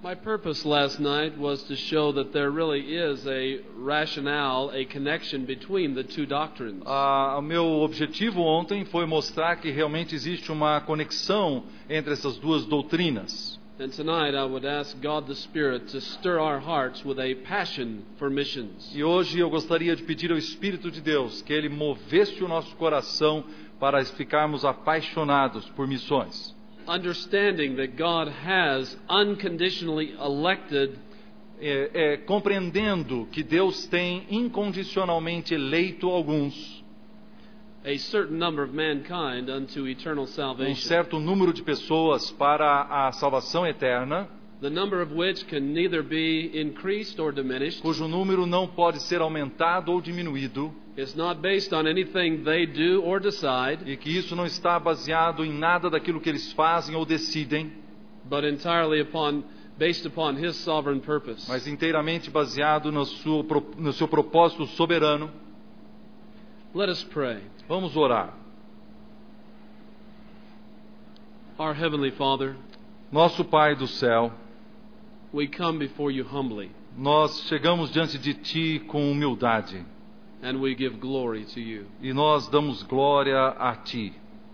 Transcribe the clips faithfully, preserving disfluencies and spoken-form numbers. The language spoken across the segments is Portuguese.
My purpose last night was to show that there really is a rationale, a connection between the two doctrines. Ah, o meu objetivo ontem foi mostrar que realmente existe uma conexão entre essas duas doutrinas. And tonight I would ask God the Spirit to stir our hearts with a passion for missions. E hoje eu gostaria de pedir ao Espírito de Deus que Ele movesse o nosso coração para ficarmos apaixonados por missões. Understanding that God has unconditionally elected É, é, compreendendo que Deus tem incondicionalmente eleito alguns, a certain number of mankind unto eternal um salvation, certo número de pessoas para a salvação eterna, the number of which can neither be increased or diminished. cujo número não pode ser aumentado ou diminuído, It's not based on anything they do or decide, e que isso não está baseado em nada daquilo que eles fazem ou decidem, but entirely upon based upon His sovereign purpose. mas inteiramente baseado no seu, no seu propósito soberano. Let us pray. Vamos orar. Our Heavenly Father, Nosso Pai do céu, we come before you humbly, nós chegamos diante de Ti com humildade, and we give glory to you. e nós damos glória a Ti.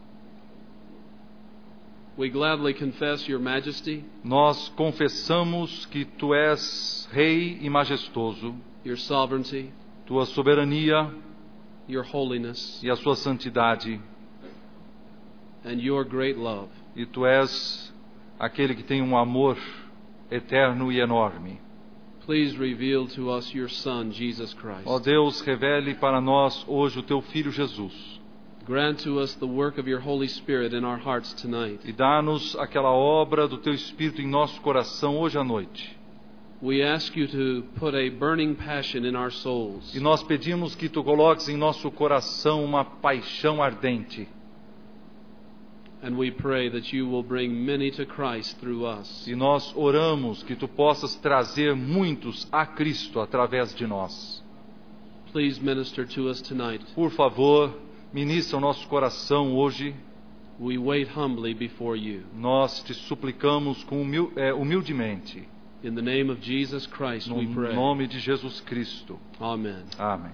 We gladly confess your majesty, Nós confessamos que Tu és Rei e majestoso, your sovereignty, Tua soberania your holiness, e a Sua santidade, and your great love. e Tu és aquele que tem um amor eterno e enorme. Please reveal to us your Son, Jesus Christ. Ó Deus, revele para nós hoje o Teu Filho Jesus, Grant to us the work of your Holy Spirit in our hearts tonight. e dá-nos aquela obra do Teu Espírito em nosso coração hoje à noite. We ask you to put a burning passion in our souls, E nós pedimos que Tu coloques em nosso coração uma paixão ardente. and we pray that you will bring many to Christ through us. E nós oramos que Tu possas trazer muitos a Cristo através de nós. Please minister to us tonight. Por favor, ministra o nosso coração hoje. We wait humbly before you. Nós Te suplicamos com humil- é, humildemente. In the name of Jesus Christ No we pray. nome de Jesus Cristo. Amen. Amém.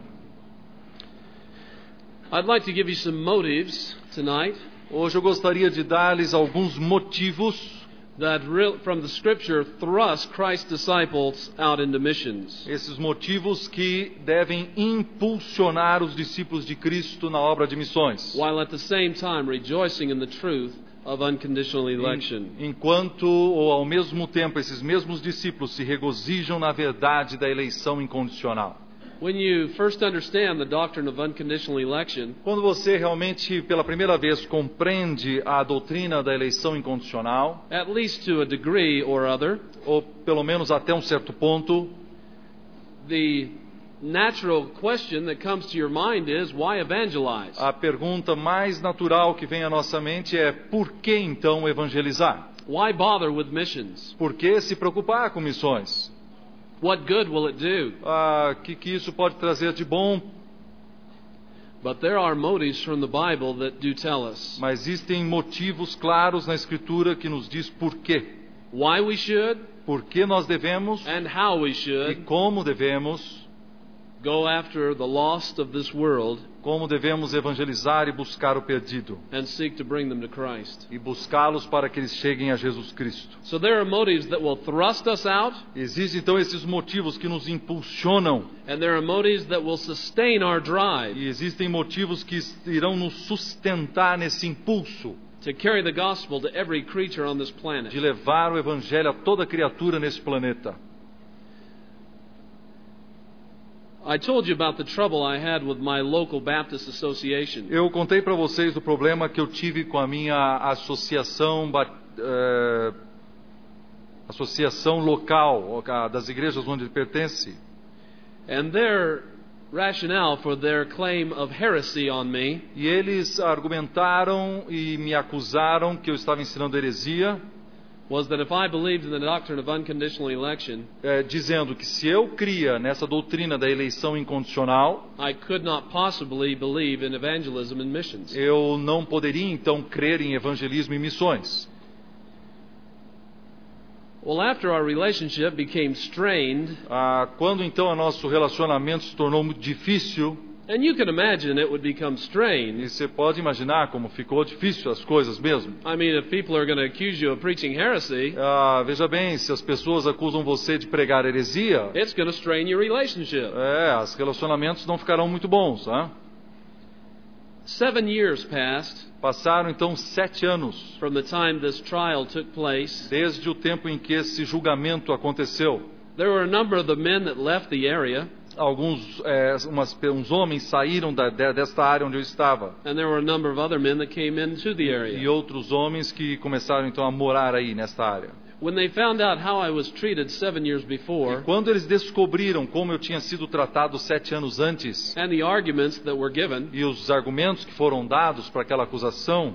I'd like to give you some motives tonight Hoje eu gostaria de dar-lhes alguns motivos that real, from the Scripture thrust Christ's disciples out into missions. Esses motivos que devem impulsionar os discípulos de Cristo na obra de missões, while at the same time rejoicing in the truth of unconditional election. enquanto ou ao mesmo tempo esses mesmos discípulos se regozijam na verdade da eleição incondicional. When you first understand the doctrine of unconditional election, Quando você realmente pela primeira vez compreende a doutrina da eleição incondicional, at least to a degree or other, ou pelo menos até um certo ponto, the natural question that comes to your mind is, why evangelize? a pergunta mais natural que vem à nossa mente é: por que então evangelizar? Why bother with missions? Por que se preocupar com missões? What good will it do? Ah, que, que isso pode trazer de bom? But there are motives from the Bible that do tell us Mas existem motivos claros na Escritura que nos diz por quê. why we should Por que nós devemos and how we e should como devemos, go after the lost of this world como devemos evangelizar e buscar o perdido. and seek to bring them to Christ. E buscá-los para que eles cheguem a Jesus Cristo. So there are motives that will thrust us out, Existem então esses motivos que nos impulsionam. and there are motives that will sustain our drive E existem motivos que irão nos sustentar nesse impulso to carry the gospel to every creature on this planet. de levar o Evangelho a toda criatura nesse planeta. I told you about the trouble I had with my local Baptist association. Eu contei para vocês do problema que eu tive com a minha associação, ba- eh, associação local das igrejas onde pertence. And their rationale for their claim of heresy on me E eles argumentaram e me acusaram que eu estava ensinando heresia, was that if I believed in the doctrine of unconditional election, eh, dizendo que se eu cria nessa doutrina da eleição incondicional, I could not possibly believe in evangelism and missions. eu não poderia então crer em evangelismo e missões. Well, after our relationship became strained, Ah, quando então o nosso relacionamento se tornou muito difícil, and you can imagine it would become strained. e você pode imaginar como ficou difícil as coisas mesmo. I mean, if people are going to accuse you of preaching heresy, Ah, veja bem, se as pessoas acusam você de pregar heresia, it's going to strain your relationship. é, os relacionamentos não ficarão muito bons. Né? Seven years passed Passaram então sete anos from the time this trial took place. desde o tempo em que esse julgamento aconteceu. There were a number of the men that left the area, Alguns é, umas, uns homens saíram da, de, desta área onde eu estava, and there were a number of other men that came into the e area. outros homens que começaram então a morar aí nesta área. When they found out how I was treated seven years E before, quando eles descobriram como eu tinha sido tratado sete anos antes, and the arguments that were given, e os argumentos que foram dados para aquela acusação,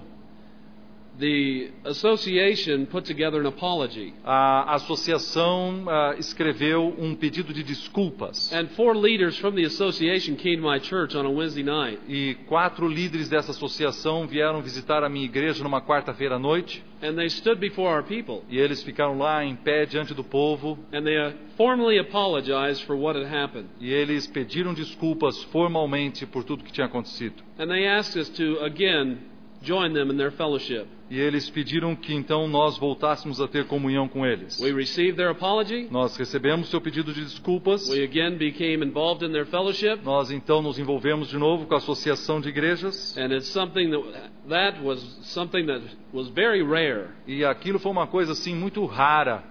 the association put together an apology. a associação ah, escreveu um pedido de desculpas. And four leaders from the association came to my church on a Wednesday night. E quatro líderes dessa associação vieram visitar a minha igreja numa quarta-feira à noite. And they stood before our people. E eles ficaram lá em pé diante do povo. And they uh, formally apologized for what had happened. E eles pediram desculpas formalmente por tudo que tinha acontecido. And they asked us to again join them in their fellowship. E eles pediram que então nós voltássemos a ter comunhão com eles. We received their apology. Nós recebemos seu pedido de desculpas. We again became involved in their fellowship. Nós então nos envolvemos de novo com a associação de igrejas. And it's something that that was something that was very rare. E aquilo foi uma coisa assim muito rara.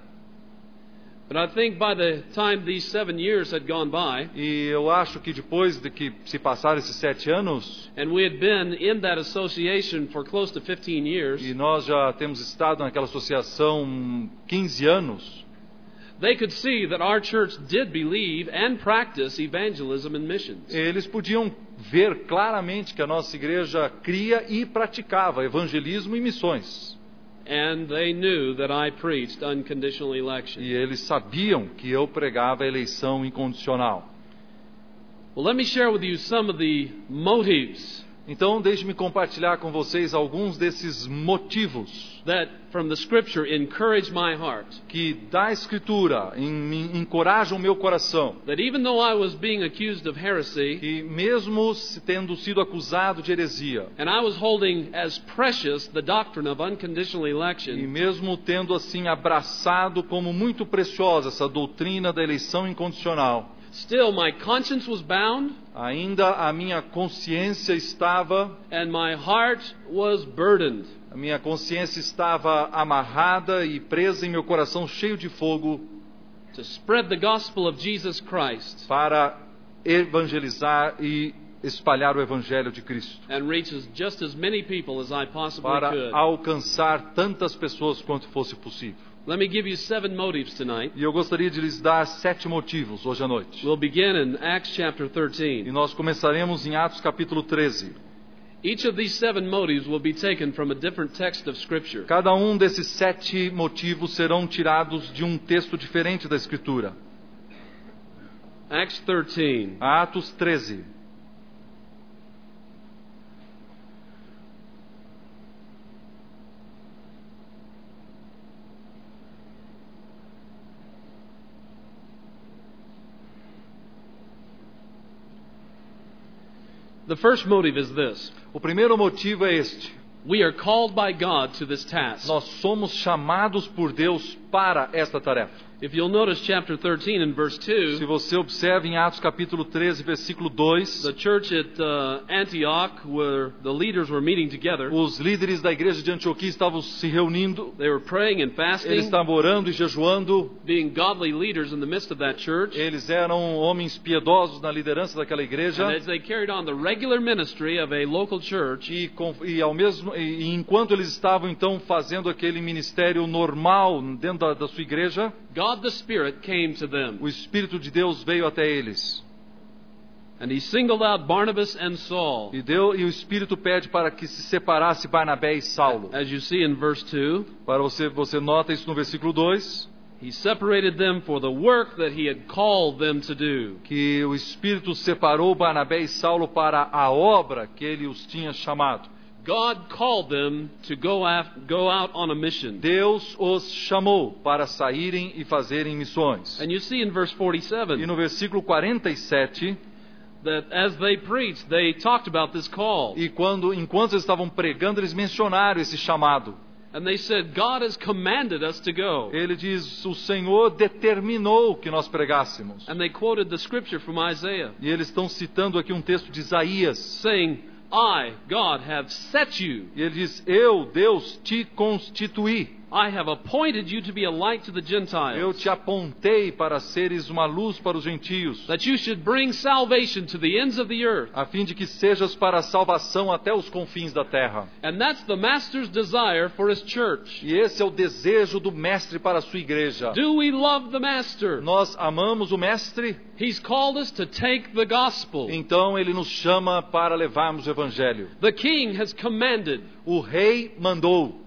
But I think by the time these seven years had gone by, E eu acho que depois de que se passaram esses sete anos, and we had been in that association for close to fifteen years, e nós já temos estado naquela associação quinze anos, they could see that our church did believe and practice evangelism and missions. eles podiam ver claramente que a nossa igreja cria e praticava evangelismo e missões. And they knew that I preached unconditional election. E eles sabiam que eu pregava a eleição incondicional. Well, let me share with you some of the motives Então, deixe-me compartilhar com vocês alguns desses motivos that from the scripture encourage my heart. que da Escritura em- me encorajam o meu coração. That even though I was being accused of heresy, Que mesmo se tendo sido acusado de heresia, and I was holding as precious the doctrine of unconditional e election, mesmo tendo assim abraçado como muito preciosa essa doutrina da eleição incondicional, still my conscience was bound ainda a minha consciência estava, and my heart was burdened. a minha consciência estava amarrada e presa em meu coração cheio de fogo To spread the gospel of Jesus Christ para evangelizar e espalhar o evangelho de Cristo, and reach as, just as many people as I possibly para could. alcançar tantas pessoas quanto fosse possível. Let me give you seven motives tonight. E eu gostaria de lhes dar sete motivos hoje à noite. We'll begin in Acts chapter E thirteen. nós começaremos em Atos capítulo treze. Each of these seven motives will be taken from a different text of Scripture. Cada um desses sete motivos serão tirados de um texto diferente da Escritura. Acts thirteen. Atos treze. The first motive is this. O primeiro motivo é este. We are called by God to this task. Nós somos chamados por Deus para esta tarefa. If you'll notice chapter thirteen and verse Se two, você observa em Atos capítulo treze, versículo dois, the church at uh, Antioch, where the leaders were meeting together, os líderes da igreja de Antioquia estavam se reunindo, they were praying and eles fasting, estavam orando e jejuando, being godly leaders in the midst of that church. eles eram homens piedosos na liderança daquela igreja, And as they carried on the regular ministry of a local church, e, com, e, ao mesmo, e, e enquanto eles estavam então fazendo aquele ministério normal dentro da, da sua igreja, God the Spirit came to them. o Espírito de Deus veio até eles. And he singled out Barnabas and Saul. E, deu, e o Espírito pede para que se separasse Barnabé e Saulo. As you see in verse two, Para você, você nota isso no versículo dois, he separated them for the work that he had called them to do. que o Espírito separou Barnabé e Saulo para a obra que ele os tinha chamado. God called them to go, af- go out on a mission. Deus os chamou para saírem e fazerem missões. And you see in verse forty-seven E no versículo quarenta e sete, that as they preached, they talked about this call. e quando, enquanto eles estavam pregando, eles mencionaram esse chamado. And they said, God has commanded us to go. Ele diz, o Senhor determinou que nós pregássemos. And they quoted the scripture from Isaiah, E eles estão citando aqui um texto de Isaías. saying, I, God, have set you. E ele diz, eu, Deus, te constituí. I have appointed you to be a light to the Eu Gentiles, te apontei para seres uma luz para os gentios, that you should bring salvation to the ends of the earth. a fim de que sejas para a salvação até os confins da terra. And that's the Master's desire for His church. E esse é o desejo do Mestre para a sua igreja. Do we love the Master? Nós amamos o Mestre, He's called us to take the gospel. então Ele nos chama para levarmos o Evangelho. The King has commanded. O Rei mandou.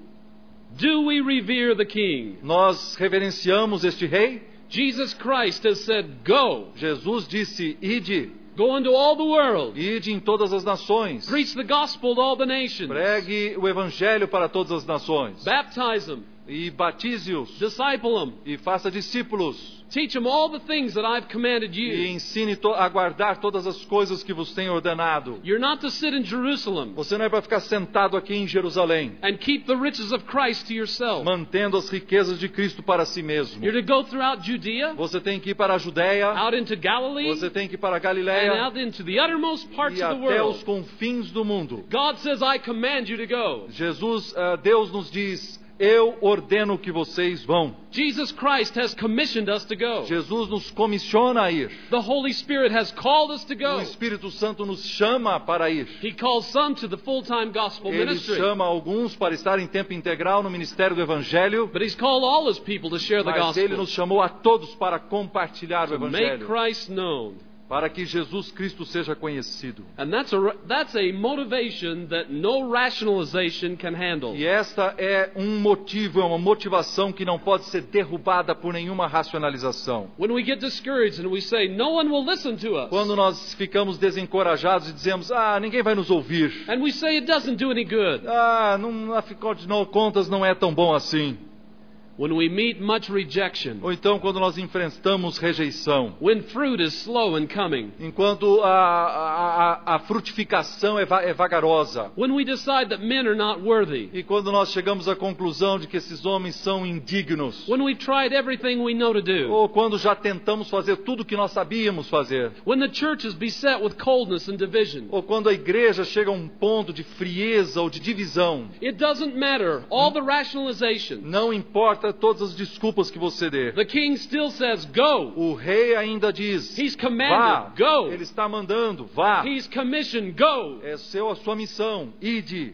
Do we revere the King? Nós reverenciamos este Rei. Jesus Christ has said, go. Jesus disse, ide, Go into all the world. ide em todas as nações. Preach the gospel to all the nations. Pregue o Evangelho para todas as nações. Baptize them. E batize-os. Disciple them. E faça discípulos. Teach them all the things that I've commanded E you. ensine to- a guardar todas as coisas que vos tenho ordenado. You're not to sit in Jerusalem Você não é para ficar sentado aqui em Jerusalém, and keep the riches of Christ to yourself. mantendo as riquezas de Cristo para si mesmo. You're to go throughout Judea, Você tem que ir para a Judéia, out into Galilee, você tem que ir para a and Galiléia out into the uttermost parts e of the até os world. confins do mundo. God says, I command you to go. Jesus, ah, Deus nos diz, eu ordeno que vocês vão. Jesus Christ has commissioned us to go. Jesus nos comissiona a ir. The Holy Spirit has called us to O go. Espírito Santo nos chama para ir. He calls some to the full-time gospel Ele ministry. chama alguns para estar em tempo integral no ministério do Evangelho, But He's called all His people to share the mas Ele gospel. nos chamou a todos para compartilhar o To make Evangelho, Christ known. para que Jesus Cristo seja conhecido. And that's a, that's a motivation that no rationalization can handle. E esta é um motivo, é uma motivação que não pode ser derrubada por nenhuma racionalização. When we get discouraged and we say, no one will listen to us. Quando nós ficamos desencorajados e dizemos, ah, ninguém vai nos ouvir. And we say it doesn't do any good. Ah, não, afinal de contas não é tão bom assim. When we meet much rejection. Ou então quando nós enfrentamos rejeição. When fruit is slow in coming. Enquanto a, a, a, a frutificação é, va, é vagarosa. When we decide that men are not worthy. E quando nós chegamos à conclusão de que esses homens são indignos. When we've tried everything we know to do. Ou quando já tentamos fazer tudo o que nós sabíamos fazer. When the church is beset with coldness and division. Ou quando a igreja chega a um ponto de frieza ou de divisão. It doesn't matter. All the rationalization. Não importa todas as desculpas que você dê. The king still says, go. O rei ainda diz, He's vá. commanded, go. Ele está mandando, vá. He's commissioned, go. É seu, a sua missão, ide.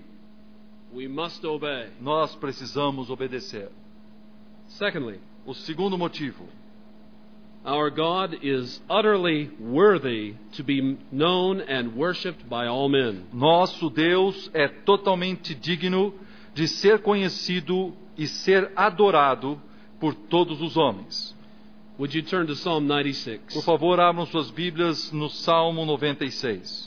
We must obey. Nós precisamos obedecer. Secondly, O segundo motivo. our God is utterly worthy to be known and worshipped by all men. Nosso Deus é totalmente digno de ser conhecido e ser adorado por todos os homens. Would you turn to Psalm ninety-six? Por favor, abram suas Bíblias no Salmo noventa e seis.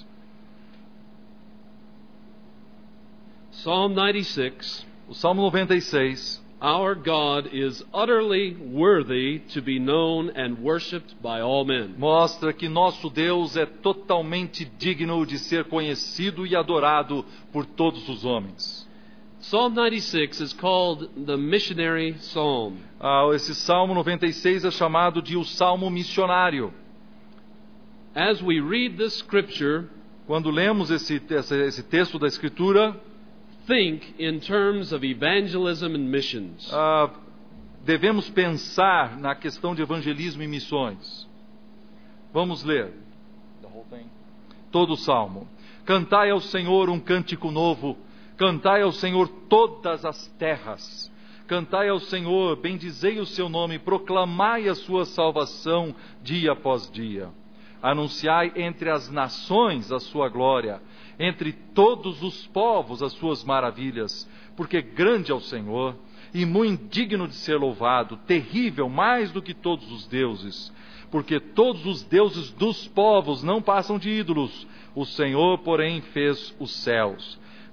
Psalm ninety-six. O Salmo noventa e seis. Our God is utterly worthy to be known and worshipped by all men. Mostra que nosso Deus é totalmente digno de ser conhecido e adorado por todos os homens. Psalm ninety-six is called the missionary psalm. Ah, esse Salmo noventa e seis é chamado de o Salmo missionário. As we read this scripture, Quando lemos esse, esse, esse texto da Escritura, think in terms of evangelism and missions. ah, devemos pensar na questão de evangelismo e missões. Vamos ler todo o Salmo. Cantai ao Senhor um cântico novo, cantai ao Senhor todas as terras. Cantai ao Senhor, bendizei o seu nome, proclamai a sua salvação dia após dia. Anunciai entre as nações a sua glória, entre todos os povos as suas maravilhas, porque grande é o Senhor e muito digno de ser louvado, terrível mais do que todos os deuses, porque todos os deuses dos povos não passam de ídolos, o Senhor, porém, fez os céus.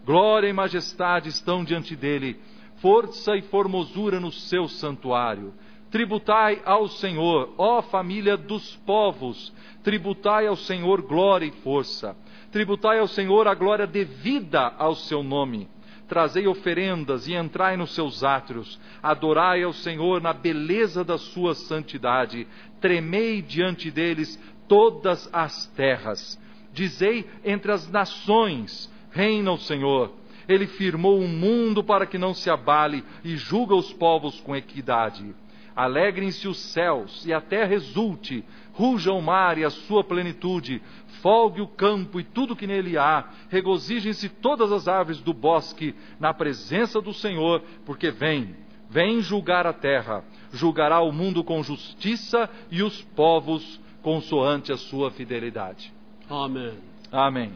Glória e majestade estão diante dele, força e formosura no seu santuário. Tributai ao Senhor, ó família dos povos, tributai ao Senhor glória e força. Tributai ao Senhor a glória devida ao seu nome. Trazei oferendas e entrai nos seus átrios. Adorai ao Senhor na beleza da sua santidade. Tremei diante deles todas as terras. Dizei entre as nações, reina o Senhor. Ele firmou o mundo para que não se abale e julga os povos com equidade. Alegrem-se os céus e a terra exulte, ruja o mar e a sua plenitude, folgue o campo e tudo que nele há, regozijem-se todas as árvores do bosque na presença do Senhor, porque vem, vem julgar a terra, julgará o mundo com justiça e os povos consoante a sua fidelidade. Amen. Amém.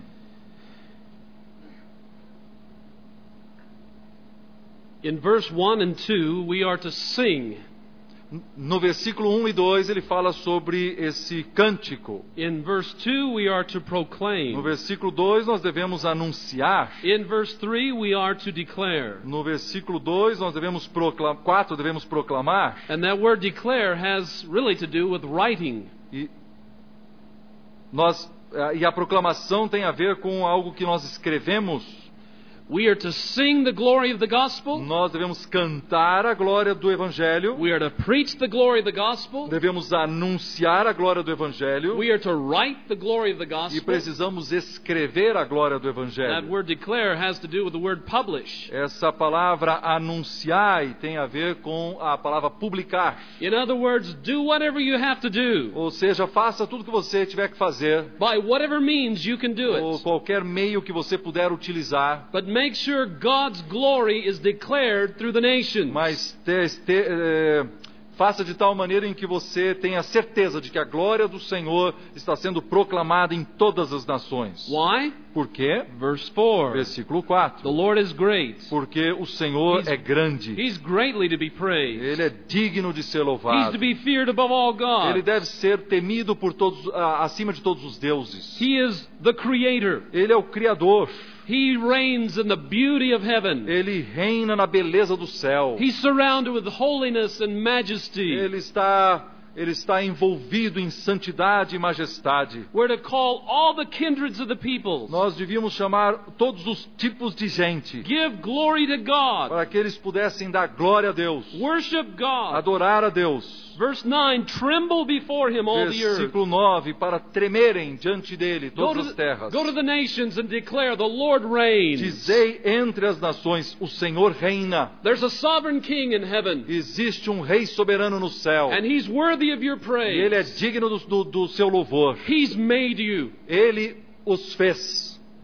In verse one and two, we are to sing. No versículo um e dois ele fala sobre esse cântico. In verse two, we are to No proclaim. versículo dois nós devemos anunciar. In verse three, we are to declare. No versículo dois nós devemos proclamar, quatro devemos proclamar. And that word declare has really to do with writing. E nós e a proclamação tem a ver com algo que nós escrevemos. We are to sing the glory of the gospel. Nós devemos cantar a glória do Evangelho. We are to preach the glory of the gospel. Devemos anunciar a glória do Evangelho. We are to write the glory of the E gospel. precisamos escrever a glória do That Evangelho. word declare has to do with the word publish. Essa palavra anunciar tem a ver com a palavra publicar. In other words, do whatever you have to do. Ou seja, faça tudo que você tiver que fazer, By whatever means you can do ou it. qualquer meio que você puder utilizar, But make sure God's glory is declared through the nations. mas te, te, eh, faça de tal maneira em que você tenha certeza de que a glória do Senhor está sendo proclamada em todas as nações. Why? Por quê? Verse four. Versículo The quatro. Lord is great. Porque o Senhor He's- é grande. He's greatly to be praised. Ele é digno de ser He's louvado. to be feared above all Ele gods. deve ser temido por todos, ah, acima de todos os deuses. He is the creator. Ele é o Criador. He reigns in the beauty of heaven. Ele reina na beleza do céu. He's surrounded with holiness and majesty. Ele está, ele está envolvido em santidade e majestade. We're to call all the kindreds of the peoples. Nós devíamos chamar todos os tipos de gente Give glory to God. para que eles pudessem dar glória a Deus, Worship God. adorar a Deus. Verse nine, tremble before him all the earth. Versículo nove, para tremerem diante dele Go todas to, as terras. the, go to the nations and declare the Lord reigns. Dizei entre as nações, o Senhor reina. There's a sovereign king in heaven, Existe um rei soberano no céu. and he's worthy of your E praise. ele é digno do, do, do seu louvor. He's made you. Ele os fez.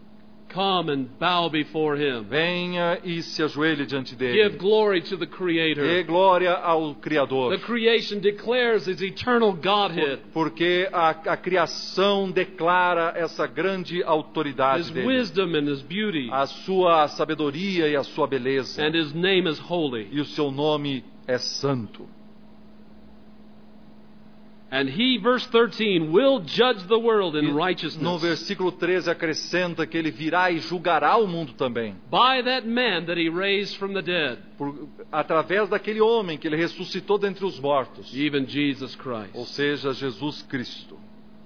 Come and bow before him. Venha e se ajoelhe diante Give dele. glory to the Dê Creator. glória ao Criador. The creation declares his eternal Godhead, Porque a, a criação declara essa grande autoridade his dele. wisdom and his beauty, A sua sabedoria e a sua beleza. and his name is holy. E o seu nome é santo. And he, verse thirteen, will judge the world E in no righteousness versículo treze acrescenta que ele virá e julgará o mundo também. by that man that he raised from the dead, Por, através daquele homem que ele ressuscitou dentre os mortos. even Jesus Ou Christ. seja, Jesus Cristo.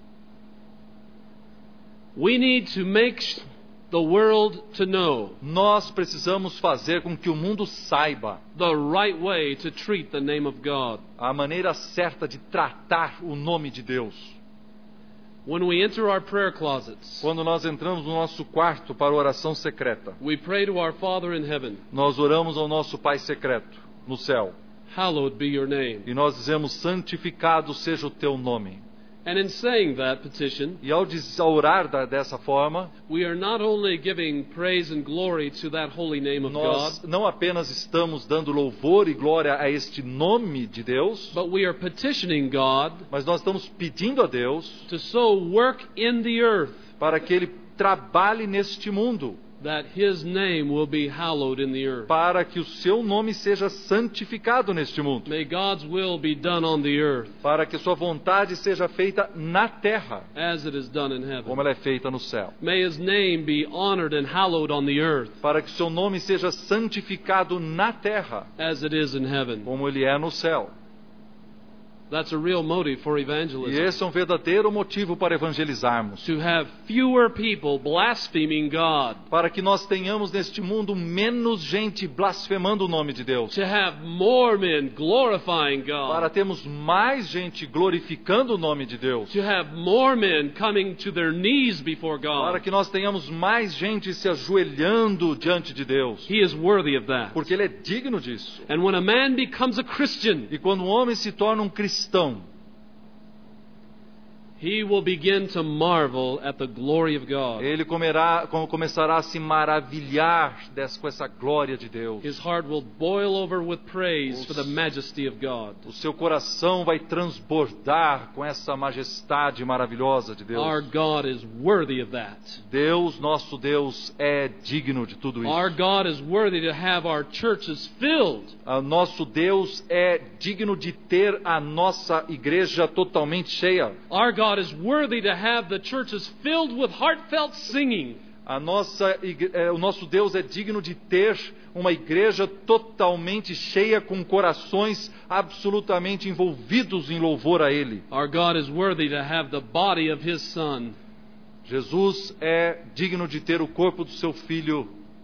We need to make sh- the world to know Nós precisamos fazer com que o mundo saiba the right way to treat the name of God. a maneira certa de tratar o nome de Deus. When we enter our prayer closets, Quando nós entramos no nosso quarto para a oração secreta, we pray to our Father in heaven, nós oramos ao nosso Pai secreto no céu. hallowed be your name. E nós dizemos, santificado seja o teu nome. And in saying that petition, E ao, diz, ao orar da, dessa forma, we are not only giving praise and glory to that holy name of nós God, não apenas estamos dando louvor e glória a este nome de Deus, but we are petitioning God mas nós estamos pedindo a Deus to so work in the earth para que Ele trabalhe neste mundo, that His name will be hallowed in the earth. para que o seu nome seja santificado neste mundo, May God's will be done on the earth para que sua vontade seja feita na terra, as it is done in como heaven. ela é feita no céu, May His name be honored and hallowed on the earth para que seu nome seja santificado na terra, as it is in heaven. como ele é no céu. That's a real motive for E evangelism. esse é um verdadeiro motivo para evangelizarmos, To have fewer people blaspheming God. para que nós tenhamos neste mundo menos gente blasfemando o nome de Deus, To have more men glorifying para God. termos mais gente glorificando o nome de Deus, To have more men coming to their knees before para God. que nós tenhamos mais gente se ajoelhando diante de Deus, He is worthy of that. porque ele é digno disso. And when a man becomes a Christian, E quando um homem se torna um cristão, he will begin to marvel at the glory of God. ele comerá, com- começará a se maravilhar dessa, com essa glória de Deus. His heart will boil over with praise for the majesty of God. O seu coração vai transbordar com essa majestade maravilhosa de Deus. Our God is worthy of that. Deus, nosso Deus, é digno de tudo isso. Our God is worthy to have our churches filled. Ah, nosso Deus é digno de ter a nossa igreja totalmente cheia. Our God is worthy to have the churches filled with heartfelt singing. A nossa, igre- eh, o nosso Deus é digno de ter uma igreja totalmente cheia, com corações absolutamente envolvidos em louvor a Ele. Our God is worthy to have the body of His Son Jesus é digno de ter o corpo do seu Filho,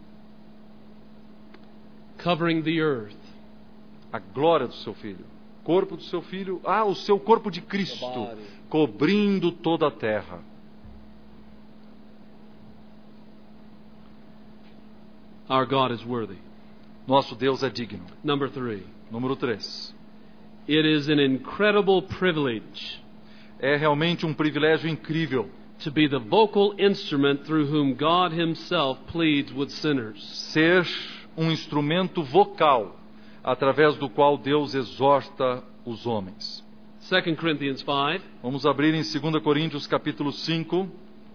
covering the earth. a glória do seu Filho. Corpo do seu Filho, ah, o seu corpo de Cristo, body. cobrindo toda a terra. Our God is worthy. Nosso Deus é digno. Number three. Número três. It is an incredible privilege É realmente um privilégio incrível to be the vocal instrument through whom God Himself pleads with sinners. ser um instrumento vocal através do qual Deus exorta os homens. Second Corinthians five. Vamos abrir em dois Coríntios capítulo cinco.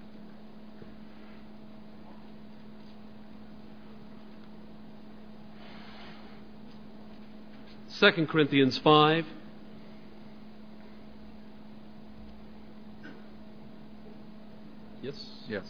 Second Corinthians five. Yes. Yes.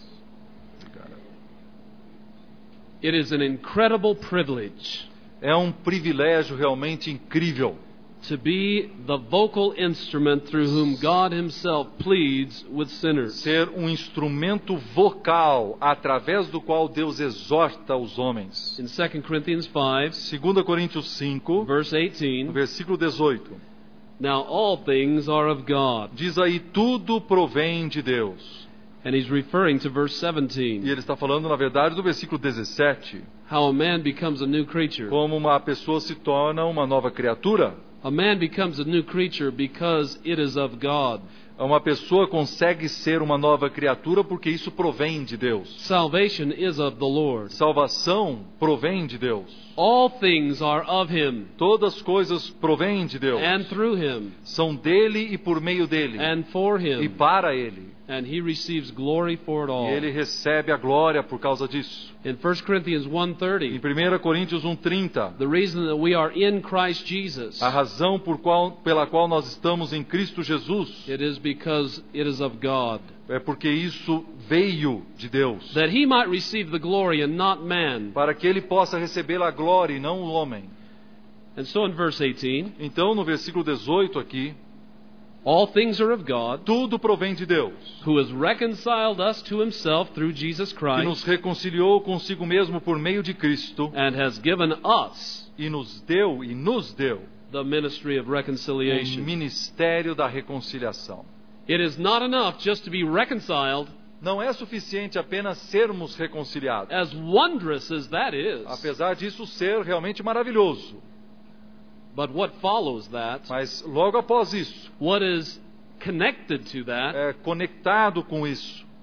It is an incredible privilege É um privilégio realmente incrível to be the vocal instrument through whom God Himself pleads with sinners. ser um instrumento vocal através do qual Deus exorta os homens. In Second Corinthians five, dois Coríntios cinco, verse eighteen, versículo dezoito. now all things are of God. Diz aí, tudo provém de Deus. And he's referring to verse E seventeen, ele está falando, na verdade, do versículo dezessete. how a man becomes a new creature. Como uma pessoa se torna uma nova criatura. A man becomes a new creature because it is of God. Uma pessoa consegue ser uma nova criatura porque isso provém de Deus. Salvation is of the Lord. Salvação provém de Deus. All things are of Him Todas as coisas provêm de Deus. and through Him São dele e por meio dele. and for E Him. para ele. And He receives glory for it E all. ele recebe a glória por causa disso. In First Corinthians one Em thirty, primeira Coríntios um trinta, the reason that we are in Christ Jesus, a razão por qual, pela qual nós estamos em Cristo Jesus it is because it is of God, é porque isso veio de Deus. that He might receive the glory and not man. Para que ele possa receber a glória e não o homem. And so in verse eighteen, Então, no versículo dezoito aqui, all things are of God, tudo provém de Deus, who has reconciled us to Himself through Jesus que nos Christ, reconciliou consigo mesmo por meio de Cristo and has given us e nos deu e nos deu the ministry of o reconciliation. ministério da reconciliação. It is not enough just to be reconciled, Não é suficiente apenas sermos reconciliados, as wondrous as that is. apesar disso ser realmente maravilhoso. But what follows that, Mas logo após isso, what is connected to that, é conectado com isso,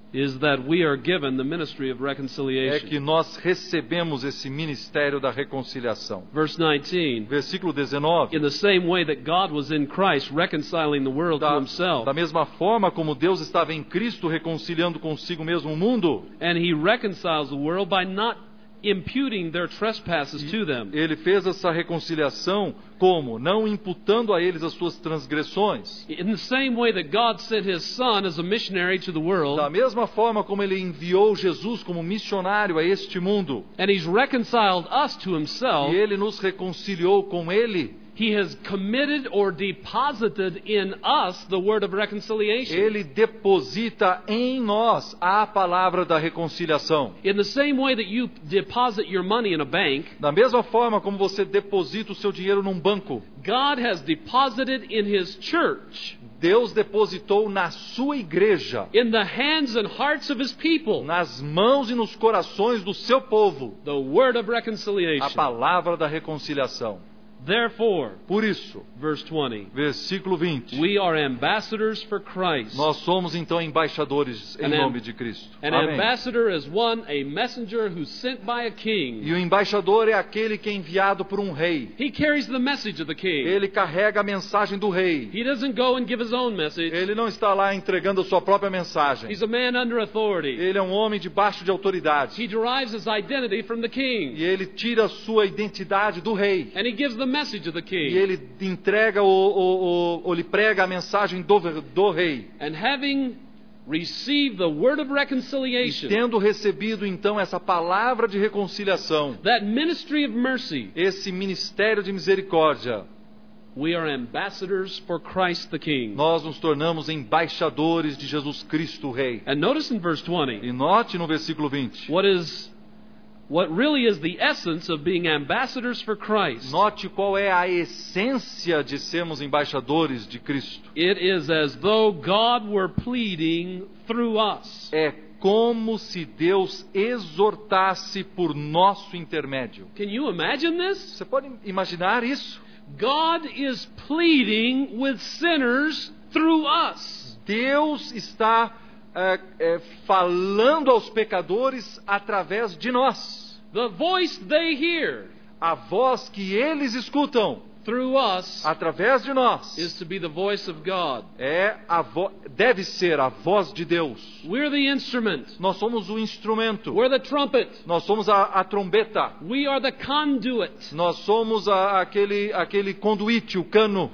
is that we are given the ministry of é reconciliation. que nós recebemos esse ministério da reconciliação. Verse nineteen, Versículo dezenove. in the same way that God was in Christ reconciling the world to Da, himself, da mesma forma como Deus estava em Cristo reconciliando consigo mesmo o mundo, and he reconciles the world by not imputing their trespasses to them. Ele fez essa reconciliação como? Não imputando a eles as suas transgressões. In the same way that God sent his son as a missionary to the world, Da mesma forma como ele enviou Jesus como missionário a este mundo, and he's reconciled us to himself, e ele nos reconciliou com ele, he has committed or deposited in us the word of reconciliation. ele deposita em nós a palavra da reconciliação. In the same way that you deposit your money in a bank, Da mesma forma como você deposita o seu dinheiro num banco, God has deposited in his church, Deus depositou na sua igreja, in the hands and hearts of his people, nas mãos e nos corações do seu povo, the word of a reconciliation. palavra da reconciliação. Therefore, Por isso, verse twenty, versículo vinte, we are ambassadors for Christ. nós somos então embaixadores em An am- nome de Cristo. An Amém. ambassador is one, a messenger who's sent by a king. E o embaixador é aquele que é enviado por um rei. He carries the message of the king. Ele carrega a mensagem do rei. He doesn't go and give his own message. Ele não está lá entregando a sua própria mensagem. He's a man under authority. Ele é um homem debaixo de autoridade. He derives his identity from the king. E ele tira a sua identidade do rei. And he gives the message of the E king. ele entrega ou, ou, ou, ou lhe prega a mensagem do, do rei. And having received the word of E reconciliation, tendo recebido então essa palavra de reconciliação, that ministry of mercy, esse ministério de misericórdia, we are ambassadors for Christ the King. nós nos tornamos embaixadores de Jesus Cristo, o Rei. And notice in verse twenty, E note no versículo vinte, what is what really is the essence of being ambassadors for Christ. note qual é a essência de sermos embaixadores de Cristo. It is as though God were pleading through us. É como se Deus exortasse por nosso intermédio. Can you imagine this? Você pode imaginar isso? God is pleading with sinners through us. Deus está é, é, falando aos pecadores através de nós. The voice they hear A voz que eles escutam through us através de nós is to be the voice of God. é a vo- deve ser a voz de Deus. We're the instrument. Nós somos o instrumento. We're the trumpet. Nós somos a, a trombeta. We are the conduit. Nós somos a, aquele, aquele conduíte, o cano.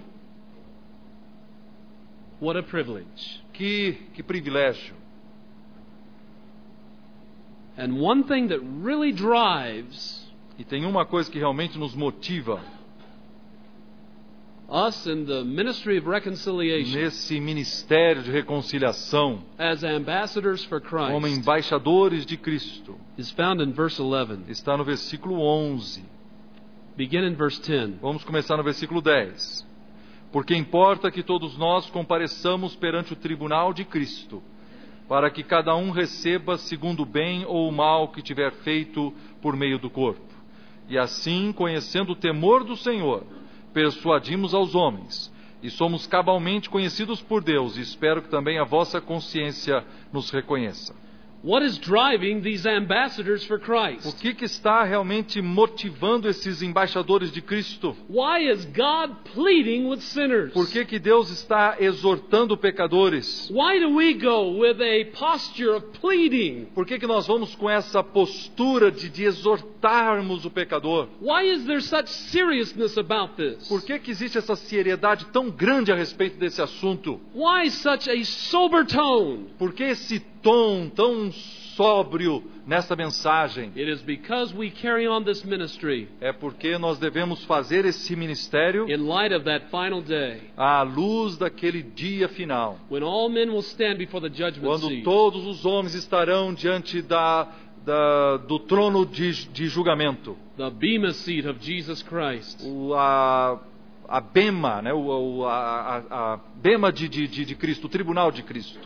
What a privilege. Que, que privilégio. And one thing that really drives E tem uma coisa que realmente nos motiva us in the ministry of reconciliation nesse ministério de reconciliação, as ambassadors for como Christ embaixadores de Cristo, is found in verse eleven. está no versículo onze. Begin in verse ten. Vamos começar no versículo dez. Porque importa que todos nós compareçamos perante o tribunal de Cristo, para que cada um receba segundo o bem ou o mal que tiver feito por meio do corpo. E assim, conhecendo o temor do Senhor, persuadimos aos homens, e somos cabalmente conhecidos por Deus, e espero que também a vossa consciência nos reconheça. What is driving these ambassadors for O Christ? que, que está realmente motivando esses embaixadores de Cristo? Why is God pleading with sinners? Por que, que Deus está exortando pecadores? Why do we go with a posture of pleading? Por que, que nós vamos com essa postura de, de exortarmos o pecador? Why is there such seriousness about this? Por que, que existe essa seriedade tão grande a respeito desse assunto? Why such a sober tone? Por que esse tom tão sóbrio nessa mensagem? It is because we carry on this ministry É porque nós devemos fazer esse ministério in light of that final day, à luz daquele dia final, when all men will stand before the judgment quando seat. todos os homens estarão diante da, da, do trono de, de julgamento. The bema seat of Jesus Christ. O, a, a bema, né? o, o, a, a, a bema de, de, de, de Cristo, o tribunal de Cristo.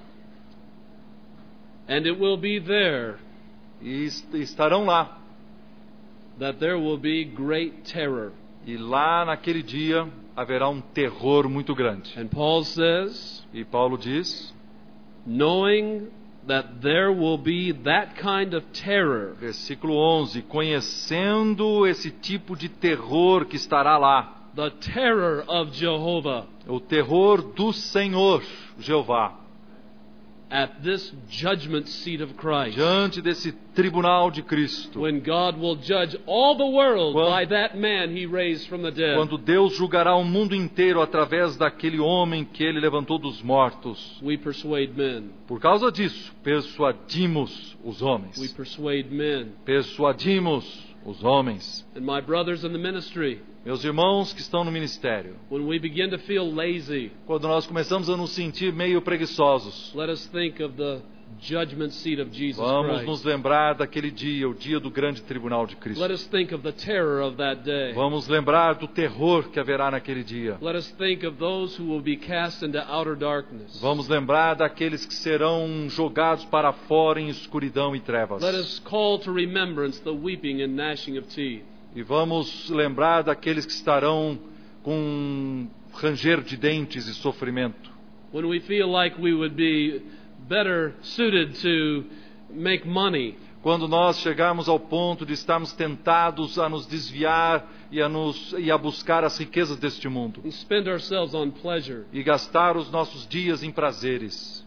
And it will be there E est- estarão lá. that there will be great terror. E lá naquele dia haverá um terror muito grande. And Paul says, E Paulo diz, knowing that there will be that kind of terror Versículo onze. Conhecendo esse tipo de terror que estará lá. the terror of Jehovah O terror do Senhor, Jeová. at this judgment seat of Christ, Diante desse tribunal de Cristo. when God will judge all the world Quando- by that man he raised from the dead. Quando Deus julgará o mundo inteiro através daquele homem que ele levantou dos mortos. We persuade men. Por causa disso, persuadimos os We homens. persuade men. Persuadimos os homens. And my brothers in the ministry, Meus irmãos que estão no ministério, when we begin to feel lazy, quando nós começamos a nos sentir meio preguiçosos, let us think of the judgment seat of Jesus vamos Christ. nos lembrar daquele dia, o dia do grande tribunal de Let Cristo. us think of the terror of that day. Vamos lembrar do terror que haverá naquele dia. Let us think of those who will be cast into outer darkness. Vamos lembrar daqueles que serão jogados para fora em escuridão e trevas. Let us call to remembrance the weeping and gnashing of teeth. E vamos lembrar daqueles que estarão com ranger de dentes e sofrimento. When we feel like we would be better suited to make money, Quando nós chegarmos ao ponto de estarmos tentados a nos desviar e a, nos, e a buscar as riquezas deste mundo. and spend ourselves on pleasure, E gastar os nossos dias em prazeres.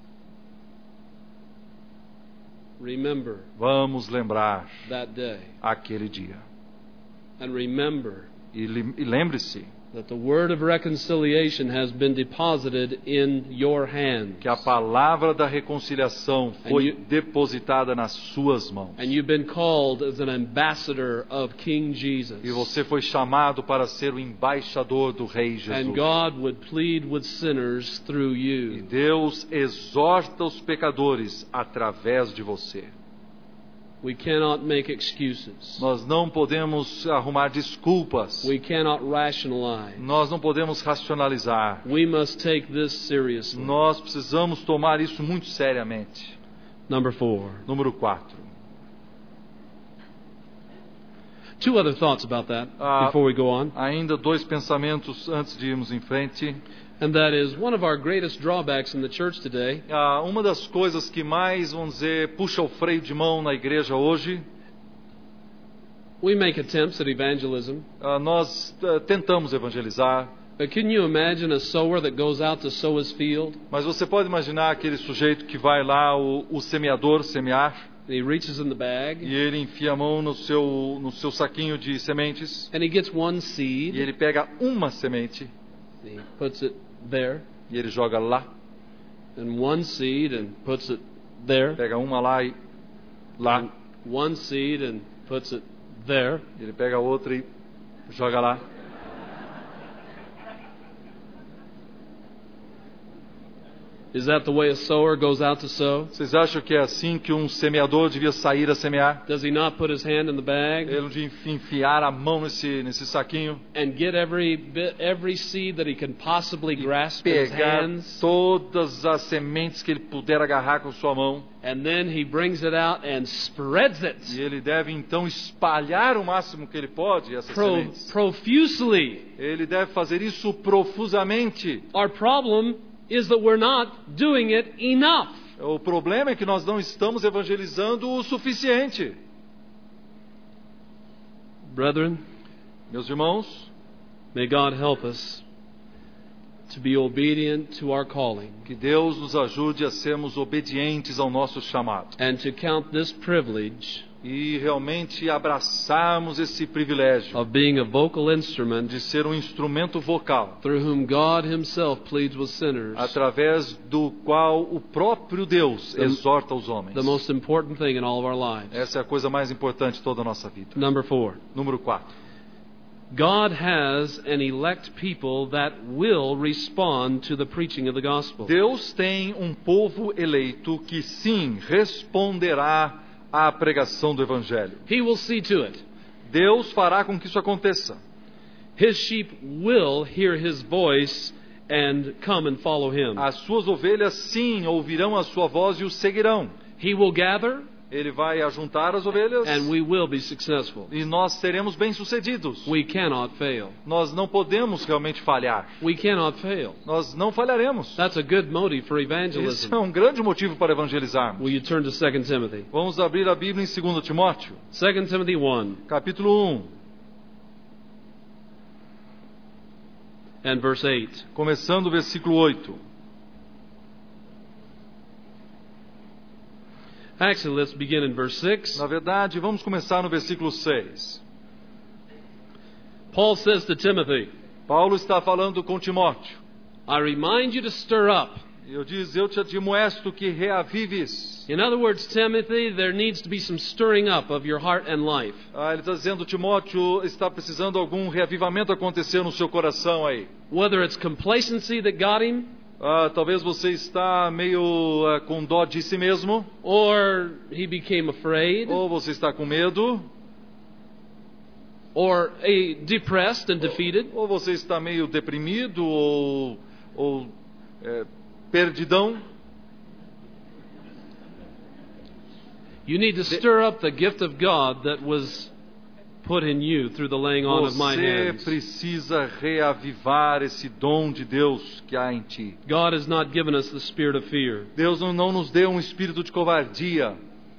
remember Vamos lembrar that day. aquele dia. And remember E, li- e lembre-se that the word of reconciliation has been deposited in your hands. que a palavra da reconciliação And foi you- depositada nas suas mãos. And you've been called as an ambassador of King Jesus. E você foi chamado para ser o embaixador do Rei Jesus. And God would plead with sinners through E you. Deus exorta os pecadores através de você. We cannot make excuses. Nós não podemos arrumar desculpas. We cannot rationalize. Nós não podemos racionalizar. We must take this seriously. Nós precisamos tomar isso muito seriamente. Number four. Número quatro. Two other thoughts about that Ah. before we go on. Ainda dois pensamentos antes de irmos em frente. And that is one of our greatest drawbacks in the church today Ah, uma das coisas que mais, vamos dizer, puxa o freio de mão na igreja hoje, we make attempts at evangelism. ah, nós ah, tentamos evangelizar, But can you imagine a sower that goes out to sow his field? mas você pode imaginar aquele sujeito que vai lá, o, o semeador, semear, And he reaches in the bag e ele enfia a mão no seu, no seu saquinho de sementes, and he gets one e seed. ele pega uma semente, He puts it there. e ele joga lá, And one seed and puts it there. pega uma lá e lá, And one seed and puts it there. e ele pega outra e joga lá. Is that the way a sower goes out to sow? Vocês acham que é assim que um semeador devia sair a semear? Does he not put his hand in the bag Ele de enfiar a mão nesse, nesse saquinho, and get every bit, every seed that he can possibly grasp in his pegar hands? todas as sementes que ele puder agarrar com sua mão, And then he brings it out and spreads it e ele deve então espalhar o máximo que ele pode essas pro, sementes. profusely. Ele deve fazer isso profusamente. Our problem is that we're not doing it enough. O problema é que nós não estamos evangelizando o suficiente. Brethren, Meus irmãos, may God help us to be obedient to our calling que Deus nos ajude a sermos obedientes ao nosso chamado and to count this privilege e realmente abraçarmos esse privilégio of being a vocal instrument de ser um instrumento vocal through whom God himself pleads with sinners. através do qual o próprio Deus The- exorta os homens. The most important thing in all of our lives. Essa é a coisa mais importante de toda a nossa vida. Number four. Número quatro. God has an elect people that will respond to the preaching of the gospel. Deus tem um povo eleito que sim responderá à pregação do evangelho. He will see to it. Deus fará com que isso aconteça. His sheep will hear his voice and come and follow him. As suas ovelhas sim ouvirão a sua voz e o seguirão. He will gather, Ele vai ajuntar as ovelhas and we will be successful. e nós seremos bem-sucedidos. We cannot fail. Nós não podemos realmente falhar. We cannot fail. Nós não falharemos. That's a good motive for Isso evangelism. é um grande motivo para evangelizarmos. Will you turn to Second Timothy? Vamos abrir a Bíblia em Segundo Timóteo, Second Timothy one capítulo um, and verse eight. começando o versículo oito. Actually, let's begin in verse six. Na verdade, vamos começar no versículo seis. Paul says to Timothy, Paulo está falando com Timóteo. I remind you to stir up. Eu diz, eu te admoesto que reavives. In other words, Timothy, there needs to be some stirring up of your heart and life. Ah, ele está dizendo, Timóteo está precisando algum reavivamento acontecer no seu coração aí. Whether it's complacency that got him, Ah, talvez você está meio ah, com dó de si mesmo, or he became afraid, ou você está com medo, or a depressed and defeated. ou você está meio deprimido ou, ou é, perdidão. You need to stir up the gift of God that was put in you through the laying on of my Você hands. precisa reavivar esse dom de Deus que há em ti. God has not given us the spirit of fear. Deus não, não nos deu um espírito de covardia.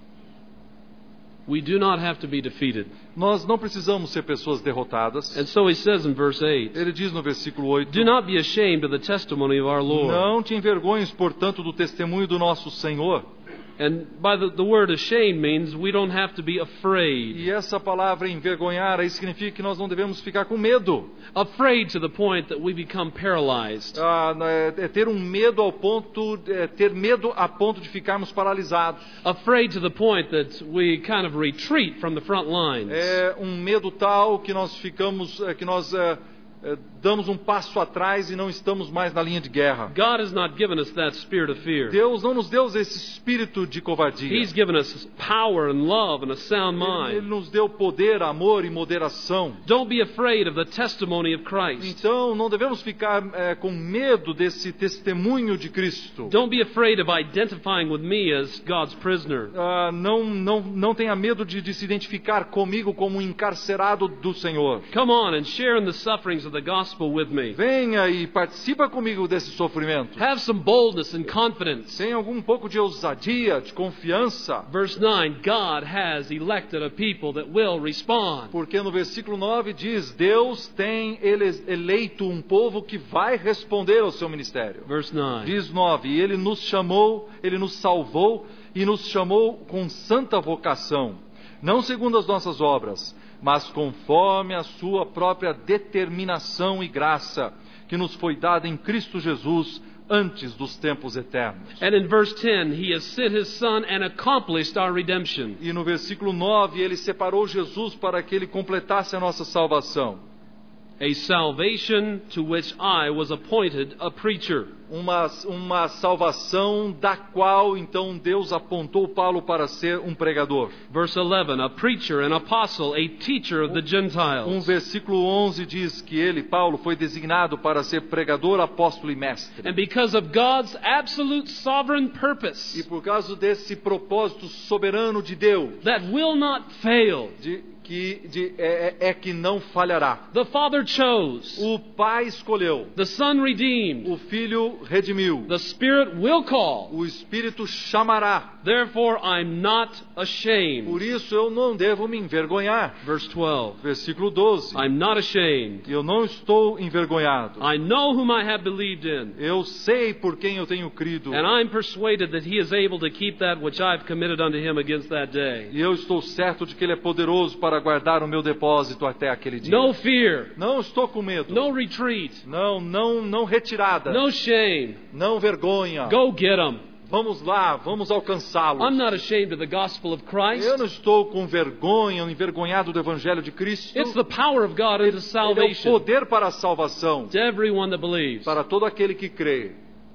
We do not have to be defeated. Nós não precisamos ser pessoas derrotadas. And so he says in verse eight, Ele diz no versículo oito: do not be ashamed of the testimony of our Lord. Não te envergonhes, portanto, do testemunho do nosso Senhor. And by the, the word ashamed means we don't have to be afraid. E essa palavra envergonhar aí significa que nós não devemos ficar com medo. Afraid to the point that we become paralyzed. Ah, é, é ter um medo ao ponto, é, ter medo a ponto de ficarmos paralisados. Afraid to the point that we kind of retreat from the front lines. É um medo tal que nós ficamos, é, que nós é, é, damos um passo atrás e não estamos mais na linha de guerra. God has not given us that spirit of fear. Deus não nos deu esse espírito de covardia. He's given us power and love and a sound Ele, ele mind. nos deu poder, amor e moderação. Don't be afraid of the testimony of Christ. Então não devemos ficar é, com medo desse testemunho de Cristo. Don't be afraid of identifying with me as God's prisoner. Ah, não, não, não tenha medo de, de se identificar comigo como um encarcerado do Senhor. Come on and share in the sufferings of the gospel with me. Venha e participa comigo desse sofrimento. Have some boldness and confidence. Tenha algum pouco de ousadia, de confiança. Verse nine, God has elected a people that will respond. Porque no versículo nove diz, Deus tem ele- eleito um povo que vai responder ao seu ministério. Verse nine, Diz nove, e Ele nos chamou, Ele nos salvou e nos chamou com santa vocação, não segundo as nossas obras, mas conforme a sua própria determinação e graça, que nos foi dada em Cristo Jesus antes dos tempos eternos. and in verse ten, He has sent His Son and accomplished our redemption. E no versículo nove, Ele separou Jesus para que Ele completasse a nossa salvação. A salvation to which I was appointed a preacher. Uma, uma salvação da qual então Deus apontou Paulo para ser um pregador. Verse eleven, a preacher, an apostle, a teacher of the Um Gentiles. versículo onze diz que ele, Paulo, foi designado para ser pregador, apóstolo e mestre. And because of God's absolute sovereign E purpose por causa desse propósito soberano de Deus, that will not fail, de, que de, é, é que não falhará. the Father chose, O Pai escolheu, the Son redeemed, o Filho redimiu, the Spirit will call. o Espírito chamará. Therefore, I'm not ashamed. Por isso eu não devo me envergonhar. Verse twelve, Versículo doze. I'm not ashamed. Eu não estou envergonhado. I know whom I have believed in, Eu sei por quem eu tenho crido. and I'm persuaded that He is able to keep that which I've committed unto Him against that day. E eu estou certo de que Ele é poderoso para guardar o meu depósito até aquele dia. No fear, Não estou com medo. no retreat, Não, não, não retirada. no shame. Não vergonha. Go get them. Vamos lá, vamos alcançá-los. I'm not ashamed of the gospel of Christ. Eu não estou com vergonha, envergonhado do Evangelho de Cristo. It's the power of God unto Ele é o salvation poder para a salvação, to everyone that believes. para todo aquele que crê.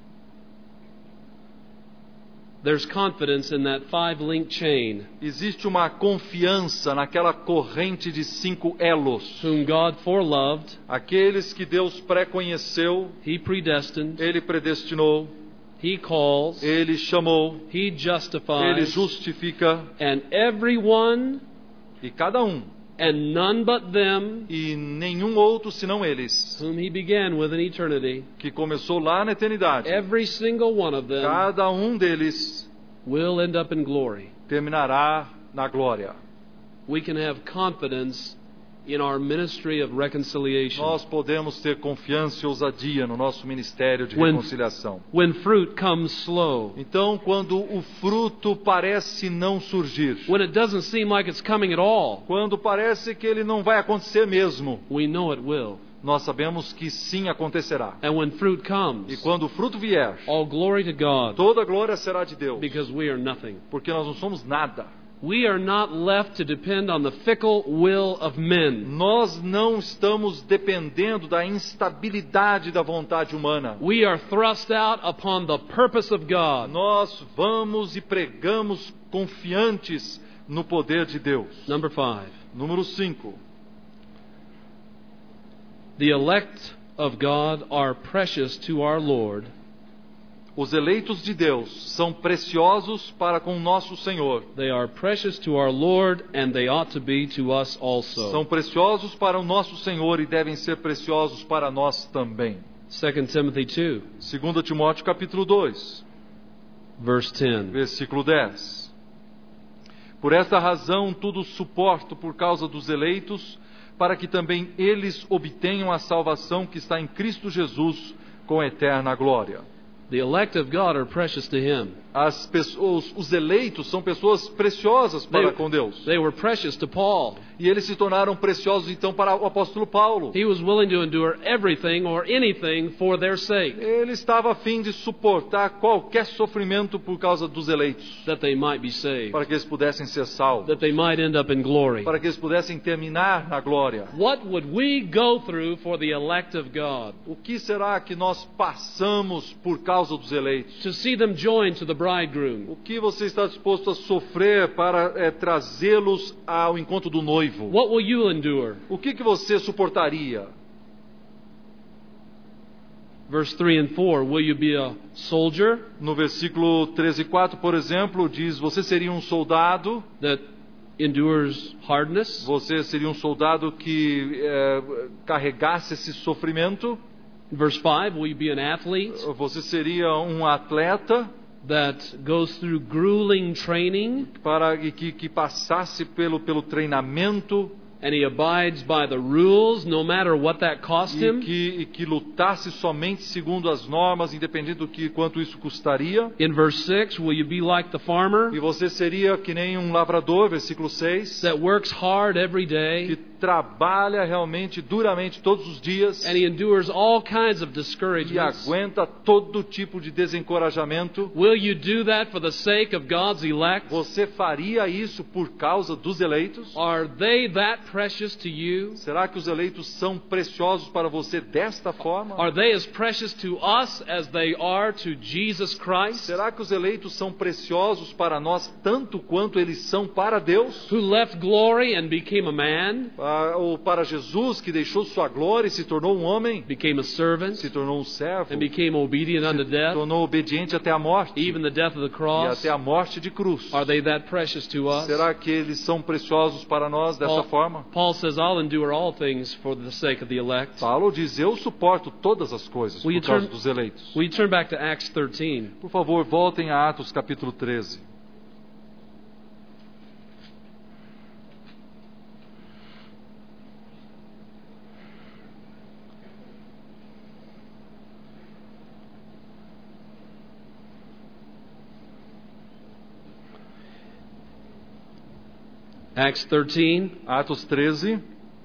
There's confidence in that five-link chain, Existe uma confiança naquela corrente de cinco elos. whom God foreloved, Aqueles que Deus pré-conheceu, He predestined, Ele predestinou, He calls. Ele chamou. He Ele justifies. justifica. And everyone E cada um. and none but them E nenhum outro senão eles. whom he began with in eternity, Que começou lá na eternidade. every single one of them Cada um deles will end up in glory. terminará na glória. We can have confidence in our ministry of reconciliation. Nós podemos ter confiança e ousadia no nosso ministério de When- reconciliação. When fruit comes slow, Então, quando o fruto parece não surgir, when it doesn't seem like it's coming at all, quando parece que ele não vai acontecer mesmo, we know it will. nós sabemos que sim acontecerá. And when fruit E comes, quando o fruto vier, all glory to God, toda a glória será de Deus, because we are nothing. porque nós não somos nada. We are not left to depend on the fickle will of men. Nós não estamos dependendo da instabilidade da vontade humana. We are thrust out upon the purpose of God. Nós vamos e pregamos confiantes no poder de Deus. Number five, Número cinco. the elect of God are precious to our Lord, Os eleitos de Deus são preciosos para com nosso Senhor. they are precious to our Lord, and they ought to be to us also. São preciosos para o nosso Senhor e devem ser preciosos para nós também. Second Timothy two, Segundo Timóteo capítulo dois, verse ten. versículo dez. Por esta razão tudo suporto por causa dos eleitos, para que também eles obtenham a salvação que está em Cristo Jesus com eterna glória. The elect of God are precious to Him. As pessoas, os eleitos são pessoas preciosas para They- com Deus. They were precious to Paul. E eles se tornaram preciosos então para o apóstolo Paulo. He was willing to endure everything or anything for their sake, Ele estava a fim de suportar qualquer sofrimento por causa dos eleitos, that they might be saved, para que eles pudessem ser salvos, that they might end up in glory. para que eles pudessem terminar na glória. What would we go through for the elect of God? O que será que nós passamos por causa dos eleitos? To see them joined to the bridegroom. O que você está disposto a sofrer para é, trazê-los ao encontro do noivo? What will you endure? O que, que você suportaria? Verse three and four, will you be a soldier No versículo treze e quatro, por exemplo, diz: você seria um soldado, that endures hardness? você seria um soldado que é, carregasse esse sofrimento, Verse five, will you be an athlete você seria um atleta that goes through grueling training, para que, que passasse pelo, pelo treinamento and he abides by the rules no matter what that cost e him? que, e que lutasse somente segundo as normas, independente do que quanto isso custaria? In verse six, will you be like the farmer E você seria que nem um lavrador, versículo seis, that works hard every que day, trabalha realmente duramente todos os dias and he endures all kinds of e discouragements? aguenta todo tipo de desencorajamento? Will you do that for the sake of God's elect? Você faria isso por causa dos eleitos? Are they that precious to you? Será que os eleitos são preciosos para você desta forma? Are they as precious to us as they are to Jesus Christ, Será que os eleitos são preciosos para nós tanto quanto eles são para Deus? who left glory and became a man, Ah, ou para Jesus, que deixou sua glória e se tornou um homem, became a servant, se tornou um servo, and became obedient unto se death, tornou obediente até a morte even the death of the e cross? até a morte de cruz? Are they that precious to us? Será que eles são preciosos para nós dessa Paul, forma? Paul says, I'll endure all things for the sake of the elect. Paulo diz: eu suporto todas as coisas Will you por causa turn- dos eleitos. Will you turn back to Acts thirteen? Por favor, voltem a Atos capítulo treze. Acts thirteen, Atos treze,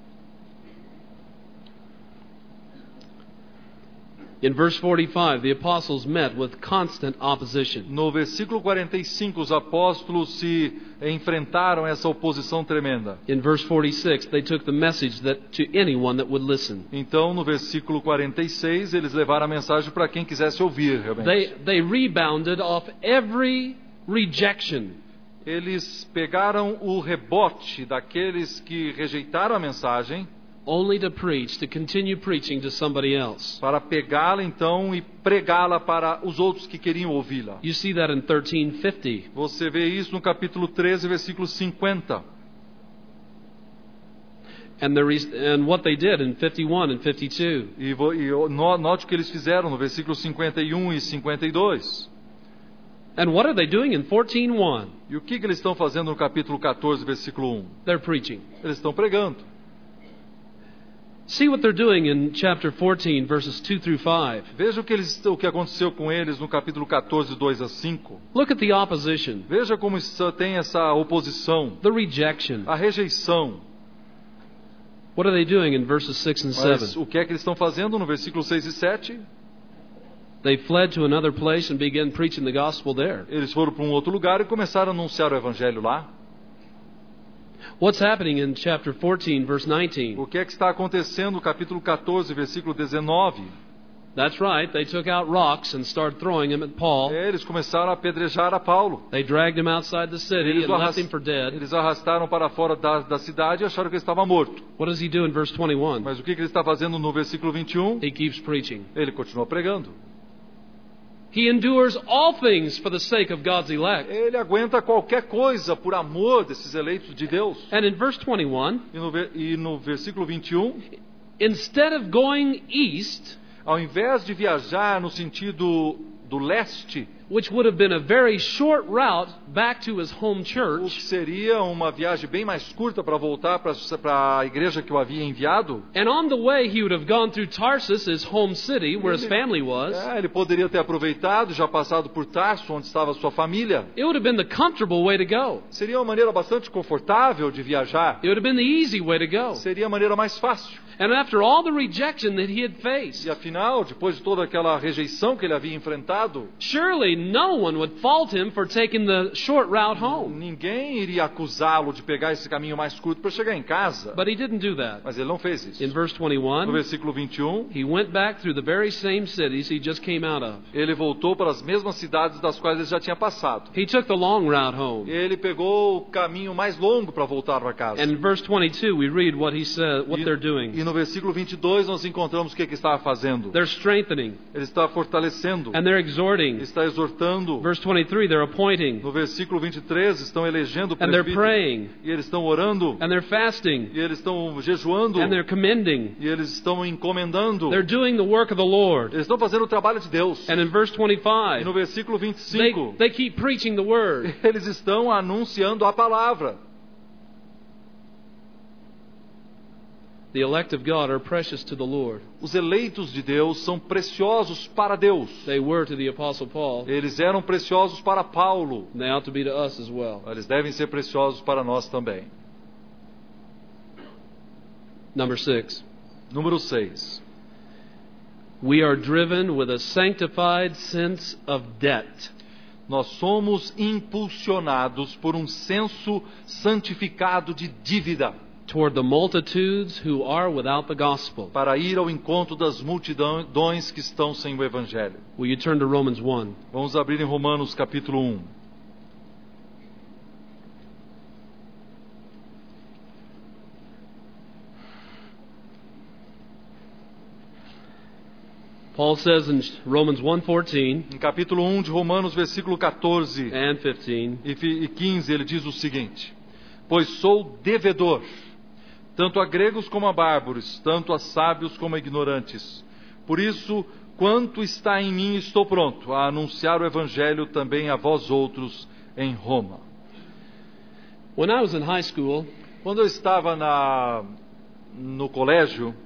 in verse forty-five, the apostles met with constant opposition. no versículo quarenta e cinco, os apóstolos se enfrentaram essa oposição tremenda. In verse forty-six, they took the message that to anyone that would listen. Então, no versículo quarenta e seis, eles levaram a mensagem para quem quisesse ouvir, realmente. They, they rebounded off every rejection. Eles pegaram o rebote daqueles que rejeitaram a mensagem only to preach, to continue preaching to somebody else. para pegá-la então e pregá-la para os outros que queriam ouvi-la. You see that in thirteen fifty. Você vê isso no capítulo treze, versículo cinquenta. And, the re- and what they did in fifty-one and fifty-two. E, vo- e o- no- note o que eles fizeram no versículo cinquenta e um e cinquenta e dois. And what are they doing in fourteen one? E o que, que eles estão fazendo no capítulo quatorze, versículo um? They're preaching. Eles estão pregando. See what they're doing in chapter fourteen, verses two through five. Veja o que, eles, o que aconteceu com eles no capítulo quatorze, dois a cinco. Look at the opposition, Veja como isso tem essa oposição, the rejection. a rejeição. What are they doing in verses six and Mas seven? o que é que eles estão fazendo no versículo seis e sete? They fled to another place and began preaching the gospel there. Eles foram para um outro lugar e começaram a anunciar o evangelho lá. What's happening in chapter fourteen, verse nineteen? O que é que está acontecendo no capítulo quatorze, versículo dezenove? That's right. They took out rocks and started throwing them at Paul. É, eles começaram a apedrejar a Paulo. They dragged him outside the city Eles and o left arras- him for dead. Eles arrastaram para fora da, da cidade e acharam que ele estava morto. What does he do in verse twenty-one? Mas o que, que ele está fazendo no versículo vinte e um? He keeps preaching. Ele continua pregando. He endures all things for the sake of God's elect. Ele aguenta qualquer coisa por amor desses eleitos de Deus. And in verse twenty-one, E no, ve- e no versículo vinte e um, instead of going east, ao invés de viajar no sentido do leste, which would have been a very short route back to his home o que church, seria uma viagem bem mais curta para voltar para a igreja que o havia enviado, and on the way he would have gone through Tarsus, his home city, where his family was, é, ele poderia ter aproveitado, já passado por Tarso, onde estava a sua família. it would have been the comfortable way to go. Seria uma maneira bastante confortável de viajar. It would have been the easy way to go. Seria a maneira mais fácil. And after all the rejection that he had faced, E afinal, depois de toda aquela rejeição que ele havia enfrentado, surely no one would fault him for taking the short route home. ninguém iria acusá-lo de pegar esse caminho mais curto para chegar em casa. But he didn't do that. Mas ele não fez isso. In verse No twenty-one, versículo vinte e um, he went back through the very same cities he just came out of. ele voltou para as mesmas cidades das quais ele já tinha passado. He took the long route home. Ele pegou o caminho mais longo para voltar para casa. And in verse twenty-two, we read what he said, what E, they're doing. e no versículo vinte e dois nós encontramos o que, que estava fazendo. They're strengthening Ele está fortalecendo, and they're exhorting. está exortando. Verse twenty-three, they're appointing No versículo vinte e três estão elegendo and they're presbítero. praying E eles estão orando. and they're fasting E eles estão jejuando. and they're commending. E eles estão encomendando. They're doing the work of the Lord. Eles estão fazendo o trabalho de Deus. And in verse E twenty-five, no versículo vinte e they, cinco, they keep preaching the word. eles estão anunciando a palavra. The elect of God are precious to the Lord. Os eleitos de Deus são preciosos para Deus. They were to the Apostle Paul, Eles eram preciosos para Paulo. and they ought to be to us as well. Eles devem ser preciosos para nós também. Number six, Número seis. we are driven with a sanctified sense of debt. Nós somos impulsionados por um senso santificado de dívida Toward the multitudes who are without the gospel. para ir ao encontro das multidões que estão sem o Evangelho. Will you turn to Romans one? Vamos abrir em Romanos capítulo um. Paul says in Romans one fourteen Em capítulo um de Romanos, versículo quatorze and fifteen, e fi- e quinze, ele diz o seguinte: Pois sou devedor, tanto a gregos como a bárbaros, tanto a sábios como a ignorantes. Por isso, quanto está em mim, estou pronto a anunciar o Evangelho também a vós outros em Roma. when I was in high school, Quando eu estava na, no colégio,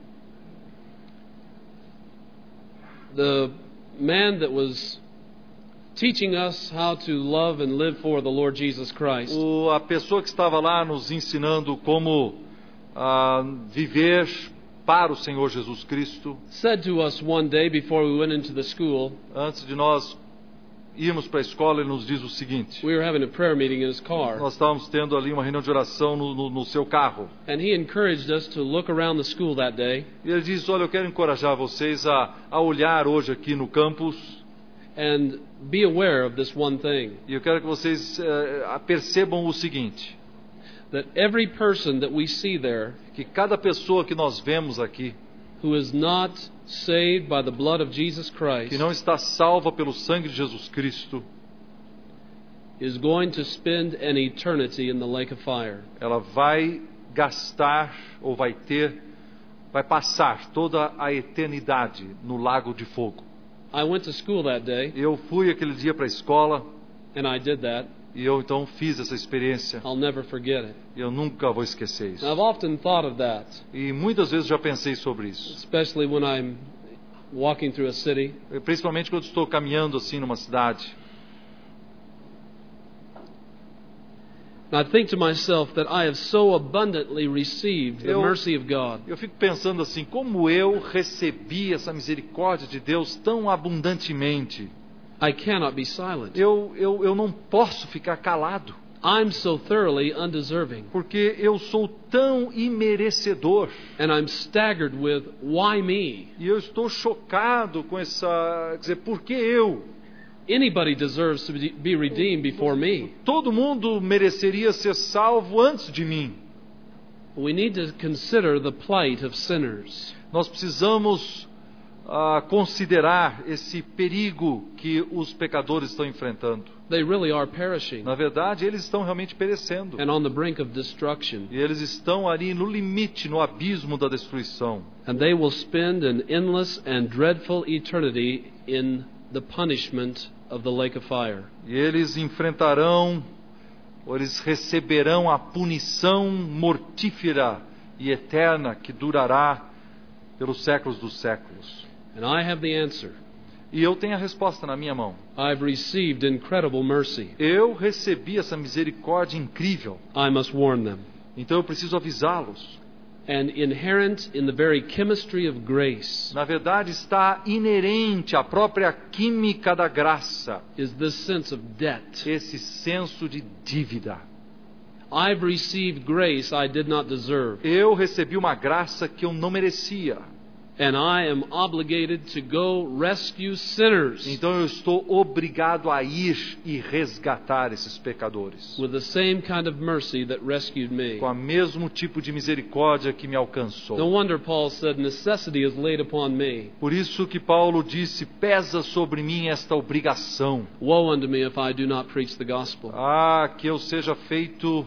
the man that was teaching us how to love and live for the Lord Jesus Christ o, a pessoa que estava lá nos ensinando como ah, viver para o Senhor Jesus Cristo, said to us one day before we went into the school, antes de nós irmos para a escola, ele nos diz o seguinte: we were having a prayer meeting in his car, nós estávamos tendo ali uma reunião de oração no, no, no seu carro. and he encouraged us to look around the school that day E ele diz: olha, eu quero encorajar vocês a, a olhar hoje aqui no campus, and be aware of this one thing. e eu quero que vocês eh, percebam o seguinte: that every person that we see there que cada pessoa que nós vemos aqui, who is not saved by the blood of Jesus Christ, que não está salva pelo sangue de Jesus Cristo, is going to spend an eternity in the lake of fire. ela vai gastar ou vai ter, vai passar toda a eternidade no lago de fogo. I went to school that day, Eu fui aquele dia para a escola and I did that. e eu então fiz essa experiência. I'll never forget it. E eu nunca vou esquecer isso. I've often thought of that, E muitas vezes já pensei sobre isso. especially when I'm walking through a city. Principalmente quando estou caminhando assim numa cidade. And I think to myself that I have so abundantly received the Eu- mercy of God. Eu fico pensando assim, como eu recebi essa misericórdia de Deus tão abundantemente. I cannot be silent. Eu, eu, eu não posso ficar calado, I'm so thoroughly undeserving. porque eu sou tão imerecedor. And I'm staggered with, why me? E eu estou chocado com essa... Quer dizer, por que eu? Anybody deserves to be be redeemed before me. Todo mundo mereceria ser salvo antes de mim. We need to consider the plight of sinners. Nós precisamos ah, considerar esse perigo que os pecadores estão enfrentando. They really are perishing Na verdade, eles estão realmente perecendo. and on the brink of destruction. E eles estão ali no limite, no abismo da destruição. And they will spend an endless and dreadful eternity in the punishment of the lake of fire. E eles enfrentarão, ou eles receberão a punição mortífera e eterna que durará pelos séculos dos séculos. And I have the answer. E eu tenho a resposta na minha mão. I've received incredible mercy. Eu recebi essa misericórdia incrível. I must warn them. Então eu preciso avisá-los. And inherent in the very chemistry of grace Na verdade, está inerente à própria química da graça, is this sense of debt. esse senso de dívida. I've received grace I did not deserve, Eu recebi uma graça que eu não merecia. and I am obligated to go rescue sinners Então eu estou obrigado a ir e resgatar esses pecadores. with the same kind of mercy that rescued me. Com o mesmo tipo de misericórdia que me No alcançou. wonder Paul said, necessity is laid upon me. Por isso que Paulo disse, pesa sobre mim esta obrigação. Woe unto me if I do not preach the gospel. Ah, que eu seja feito...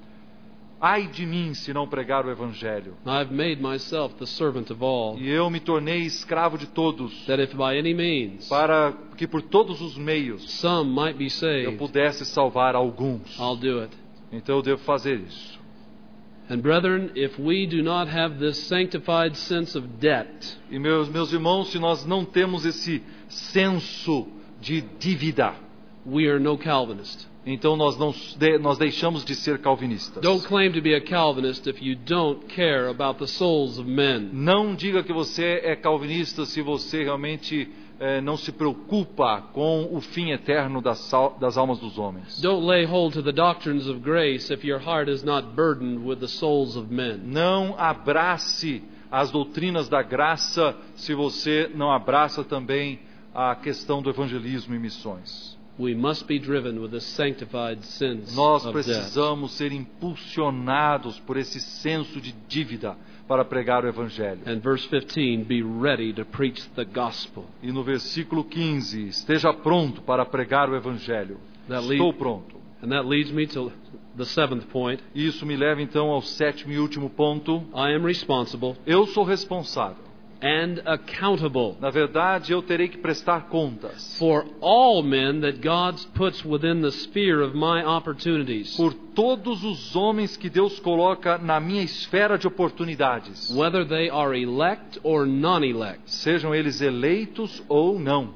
Ai de mim se não pregar o Evangelho. I've made myself the servant of all, E eu me tornei escravo de todos, that if by any means para que por todos os meios some might be eu saved, pudesse salvar alguns. I'll do it. Então eu devo fazer isso. And brethren, if we do not have this sanctified sense of debt, E meus, meus irmãos, se nós não temos esse senso de dívida, we are no Calvinist. então nós, não, nós deixamos de ser calvinistas. Don't claim to be a Calvinist if you don't care about the souls of men. Não diga que você é calvinista se você realmente eh, não se preocupa com o fim eterno das, sal, das almas dos homens. Don't lay hold to the doctrines of grace if your heart is not burdened with the souls of men. Não abrace as doutrinas da graça se você não abraça também a questão do evangelismo e missões. We must be driven with a sanctified sense Nós of debt. precisamos ser impulsionados por esse senso de dívida para pregar o evangelho. And verse fifteen, be ready to preach the gospel. E no versículo quinze, esteja pronto para pregar o evangelho. That Estou lead- pronto. And that leads me to the seventh point. Isso me leva então ao sétimo e último ponto. I am responsible Eu sou responsável. and accountable Na verdade, eu terei que prestar contas for all men that God puts within the sphere of my opportunities, por todos os homens que Deus coloca na minha esfera de oportunidades, whether they are elect or non-elect. sejam eles eleitos ou não.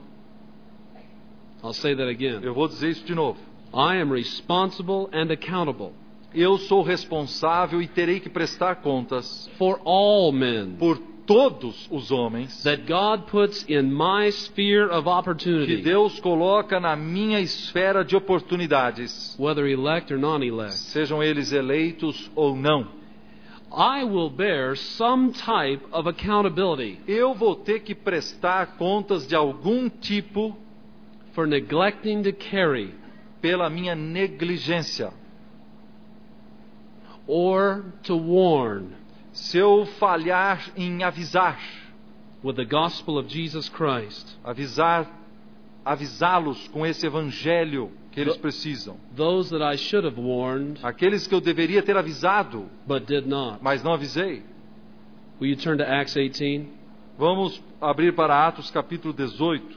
I'll say that again. Eu vou dizer isso de novo. I am responsible and accountable Eu sou responsável e terei que prestar contas for all men por todos os homens that God puts in my sphere of que opportunity, Deus coloca na minha esfera de oportunidades, whether elect or non-elect. sejam eles eleitos ou não. I will bear some type of accountability Eu vou ter que prestar contas de algum tipo for neglecting to carry pela minha negligência or to warn se eu falhar em avisar, with the gospel of Jesus Christ avisar, avisá-los com esse evangelho que eles precisam, those that I should have warned aqueles que eu deveria ter avisado, but did not. mas não avisei. Will you turn to Acts eighteen? Vamos abrir para Atos capítulo dezoito.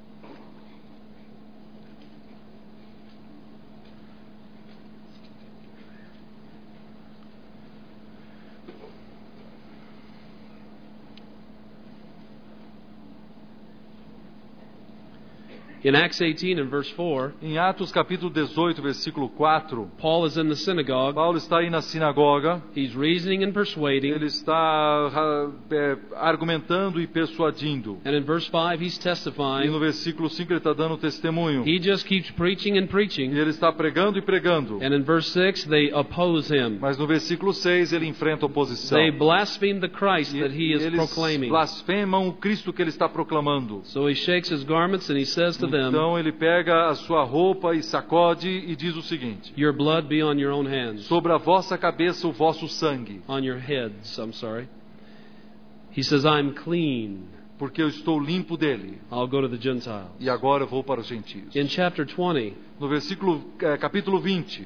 In Acts eighteen and verse four, Em Atos capítulo dezoito, versículo quatro, Paul is in the synagogue. Paulo está aí na sinagoga, He's reasoning and persuading. ele está ah, é, argumentando e persuadindo. And in verse five, he's E testifying. no versículo cinco ele está dando testemunho. He just keeps preaching and E preaching. ele está pregando e pregando. And in verse six, they oppose him. Mas no versículo seis ele enfrenta oposição. They blaspheme the Christ E that he is eles proclaiming. blasfemam o Cristo que ele está proclamando. So he shakes his garments and he says to them, Então ele pega a sua roupa e sacode e diz o seguinte: your blood be on your own hands. sobre a vossa cabeça o vosso sangue, On your heads, I'm sorry. He says, I'm clean. porque eu estou limpo dele. I'll go to the Gentiles. E agora eu vou para os gentios. In chapter twenty, No versículo eh, capítulo vinte,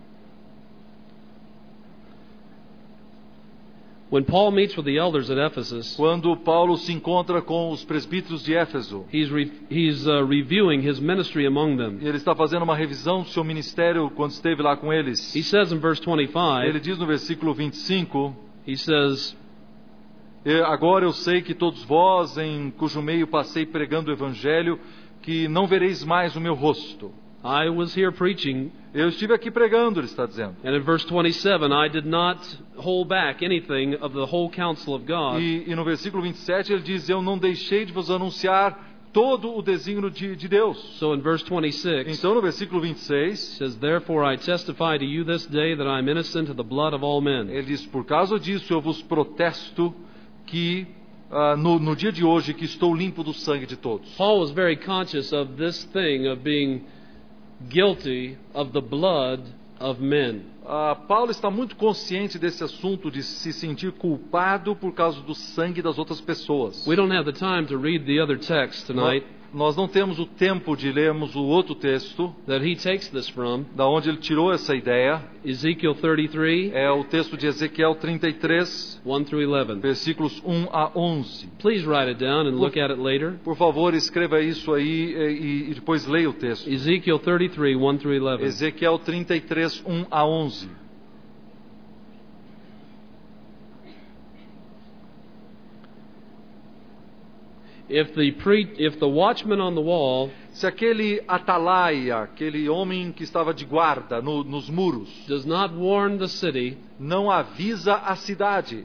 when Paul meets with the elders at Ephesus, quando Paulo se encontra com os presbíteros de Éfeso, he's, re- he's uh, reviewing his ministry among them. e ele está fazendo uma revisão do seu ministério quando esteve lá com eles. He says in verse Ele twenty-five, diz no versículo vinte e cinco: he says, "E agora eu sei que todos vós, em cujo meio passei pregando o evangelho, que não vereis mais o meu rosto." I was here preaching, Eu estive aqui pregando, ele está dizendo. and in verse twenty-seven, I did not hold back anything of the whole counsel of God. E, e no versículo vinte e sete ele diz: eu não deixei de vos anunciar todo o desígnio de, de Deus. So in verse twenty-six, Então no versículo vinte e seis, says, therefore I testify to you this day that I am innocent of the blood of all men. ele diz: por causa disso eu vos protesto que ah, no, no dia de hoje que estou limpo do sangue de todos. Paul was very conscious of this thing of being guilty of the blood of men. Ah, Paulo está muito consciente desse assunto de se sentir culpado por causa do sangue das outras pessoas. We don't have the time to read the other text tonight Nós, nós não temos o tempo de lermos o outro texto, that he takes this from. da onde ele tirou essa ideia. Ezekiel thirty-three, É o texto de Ezequiel trinta e três, one through eleven. versículos um a onze. Please write it down and look at it later. Por favor, escreva isso aí e, e depois leia o texto. Ezekiel thirty-three, one through eleven. Ezequiel trinta e três, um a onze. If the pre- if the watchman on the wall Se aquele atalaia, aquele homem que estava de guarda no, nos muros, does not warn the city, não avisa a cidade,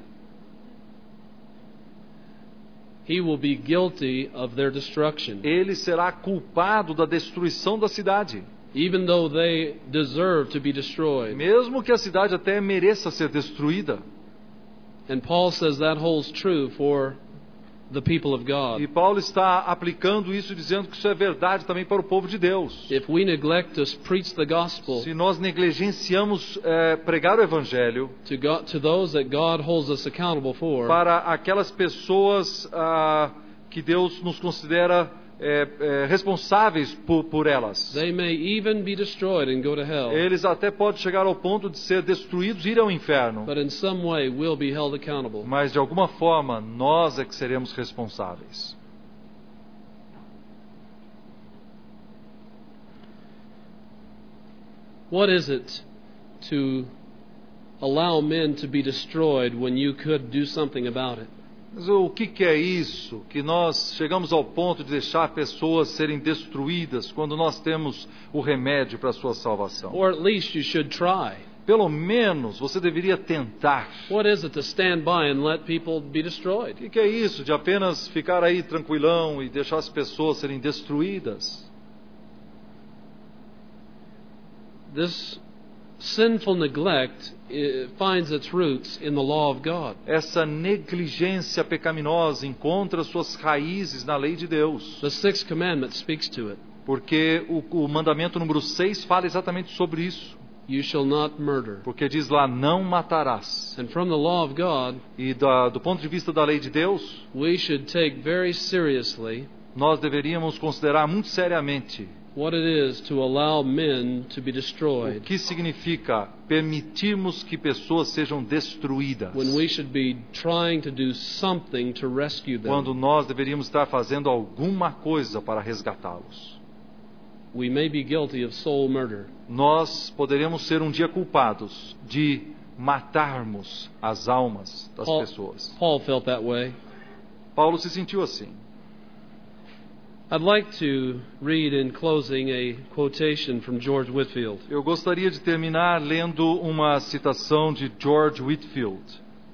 he will be guilty of their destruction, ele será culpado da destruição da cidade. even though they deserve to be destroyed. Mesmo que a cidade até mereça ser destruída. And Paul says that holds true for the people of God. E Paulo está aplicando isso, dizendo que isso é verdade também para o povo de Deus. If we neglect to preach the gospel Se nós negligenciamos eh, pregar o evangelho to God, to those that God holds us accountable for, para aquelas pessoas ah, que Deus nos considera eh, eh, responsáveis por, por elas, they may even be destroyed and go to hell, eles até podem chegar ao ponto de ser destruídos e ir ao inferno. but in some way will be held accountable. Mas de alguma forma nós é que seremos responsáveis. What is it to allow men to be destroyed when you could do something about it? Mas o que, que é isso? Que nós chegamos ao ponto de deixar pessoas serem destruídas quando nós temos o remédio para a sua salvação. Or at least you should try. Pelo menos você deveria tentar. What is it to stand by and let people be destroyed? O que, que é isso de apenas ficar aí tranquilão e deixar as pessoas serem destruídas? This sinful neglect eh, finds its roots in the law of God. Essa negligência pecaminosa encontra suas raízes na lei de Deus. The sixth commandment speaks to it. Porque o, o mandamento número seis fala exatamente sobre isso. You shall not murder. Porque diz lá, não matarás. And from the law of God, E da, do ponto de vista da lei de Deus, we should take very seriously nós deveríamos considerar muito seriamente what it is to allow men to be o destroyed, que significa permitirmos que pessoas sejam destruídas, when we should be trying to do something to rescue quando them. nós deveríamos estar fazendo alguma coisa para resgatá-los. We may be guilty of soul murder. Nós poderíamos ser um dia culpados de matarmos as almas das Paul, pessoas. Paul felt that way. Paulo se sentiu assim. I'd like to read in closing a quotation from George Whitefield. Eu gostaria de terminar lendo uma citação de George Whitefield.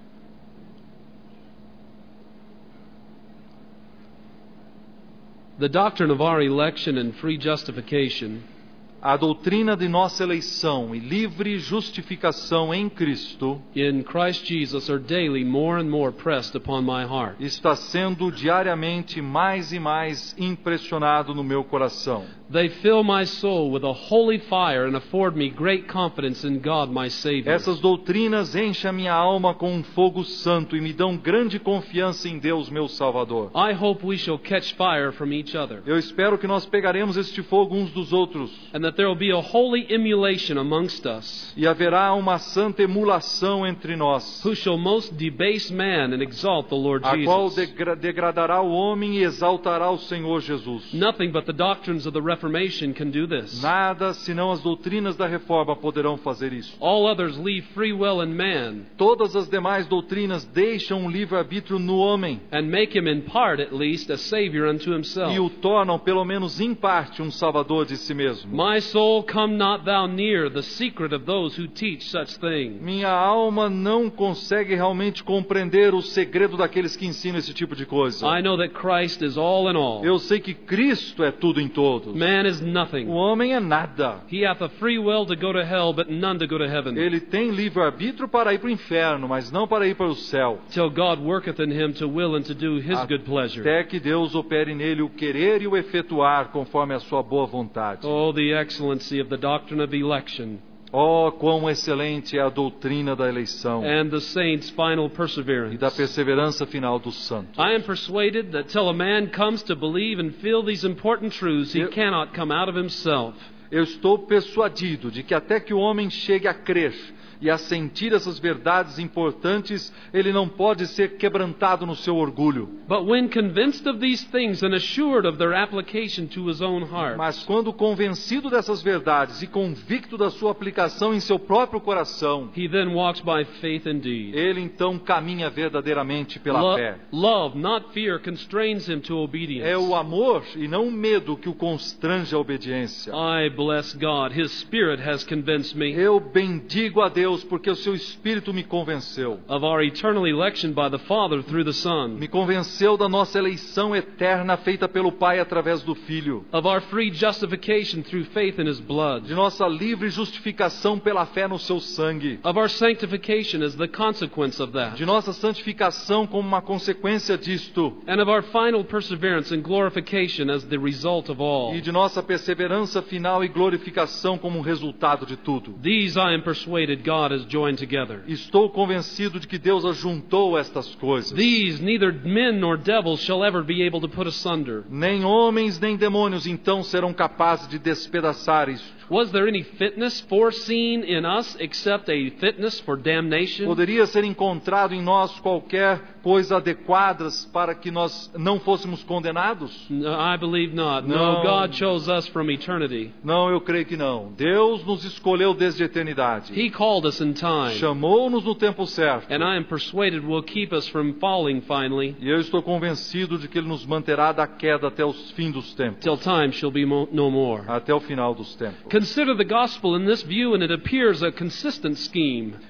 The doctrine of our election and free justification A doutrina de nossa eleição e livre justificação em Cristo in Christ Jesus are daily more and more pressed upon my heart. está sendo diariamente mais e mais impressionado no meu coração. They fill my soul with a holy fire and afford me great confidence in God my Savior. Essas doutrinas enchem a minha alma com um fogo santo e me dão grande confiança em Deus, meu Salvador. I hope we shall catch fire from each other, Eu espero que nós pegaremos este fogo uns dos outros. and that there will be a holy emulation amongst us, E haverá uma santa emulação entre nós, who shall most debase man and exalt the Lord a qual Jesus. degra- degradará o homem e exaltará o Senhor Jesus. Nothing but the doctrines of the Reformation can do this. Nada senão as doutrinas da reforma poderão fazer isso. All others leave free will in man Todas as demais doutrinas deixam o livre-arbítrio no homem and make him in part at least a savior unto himself. e o tornam, pelo menos em parte, um salvador de si mesmo. My soul, come not thou near the secret of those who teach such things. Minha alma não consegue realmente compreender o segredo daqueles que ensinam esse tipo de coisa. I know that Christ is all in all. Eu sei que Cristo é tudo em todos. Man is nothing. O homem é nada. He hath a free will to go to hell, but none to go to heaven. Ele tem livre-arbítrio para ir para o inferno, mas não para ir para o céu. Till God worketh in him to will and to do his good pleasure. Até que Deus opere nele o querer e o efetuar conforme a sua boa vontade. Oh, the excellency of the doctrine of election Oh, quão excelente é a doutrina da eleição and the saints' final e perseverance. da perseverança final dos santos. I am persuaded that till a man comes to believe and feel these important truths, he Eu- cannot come out of himself. Eu estou persuadido de que até que o homem chegue a crer e a sentir essas verdades importantes, ele não pode ser quebrantado no seu orgulho. But when convinced of these things and assured of their application to his own heart, Mas quando convencido dessas verdades e convicto da sua aplicação em seu próprio coração, he then walks by faith indeed. ele então caminha verdadeiramente pela Lo- fé. love, not fear, constrains him to obedience. É o amor e não o medo que o constrange à obediência. I bless God. His Spirit has convinced me Eu bendigo a Deus porque o seu Espírito me convenceu. of our eternal election by the Father through the Son, Me convenceu da nossa eleição eterna feita pelo Pai através do Filho. of our free justification through faith in His blood, De nossa livre justificação pela fé no seu sangue. of our sanctification as the consequence of that, De nossa santificação como uma consequência disto. and of our final perseverance and glorification as the result of all. E de nossa perseverança final e glorificação como um resultado de tudo. These I am persuaded God has joined together. Estou convencido de que Deus ajuntou estas coisas. These neither men nor devils shall ever be able to put asunder. Nem homens nem demônios então serão capazes de despedaçar isto. Was there any fitness foreseen in us except a fitness for damnation? Poderia ser encontrado em nós qualquer coisa adequada para que nós não fôssemos condenados? No, I believe not. No, No. God chose us from eternity. Não, eu creio que não. Deus nos escolheu desde a eternidade. He called us in time. Chamou-nos no tempo certo. And I am persuaded will keep us from falling finally, E eu estou convencido de que Ele nos manterá da queda até os fins dos tempos. till time shall be mo- no more. Até o final dos tempos. Consider the gospel in this view, and it appears a consistent scheme.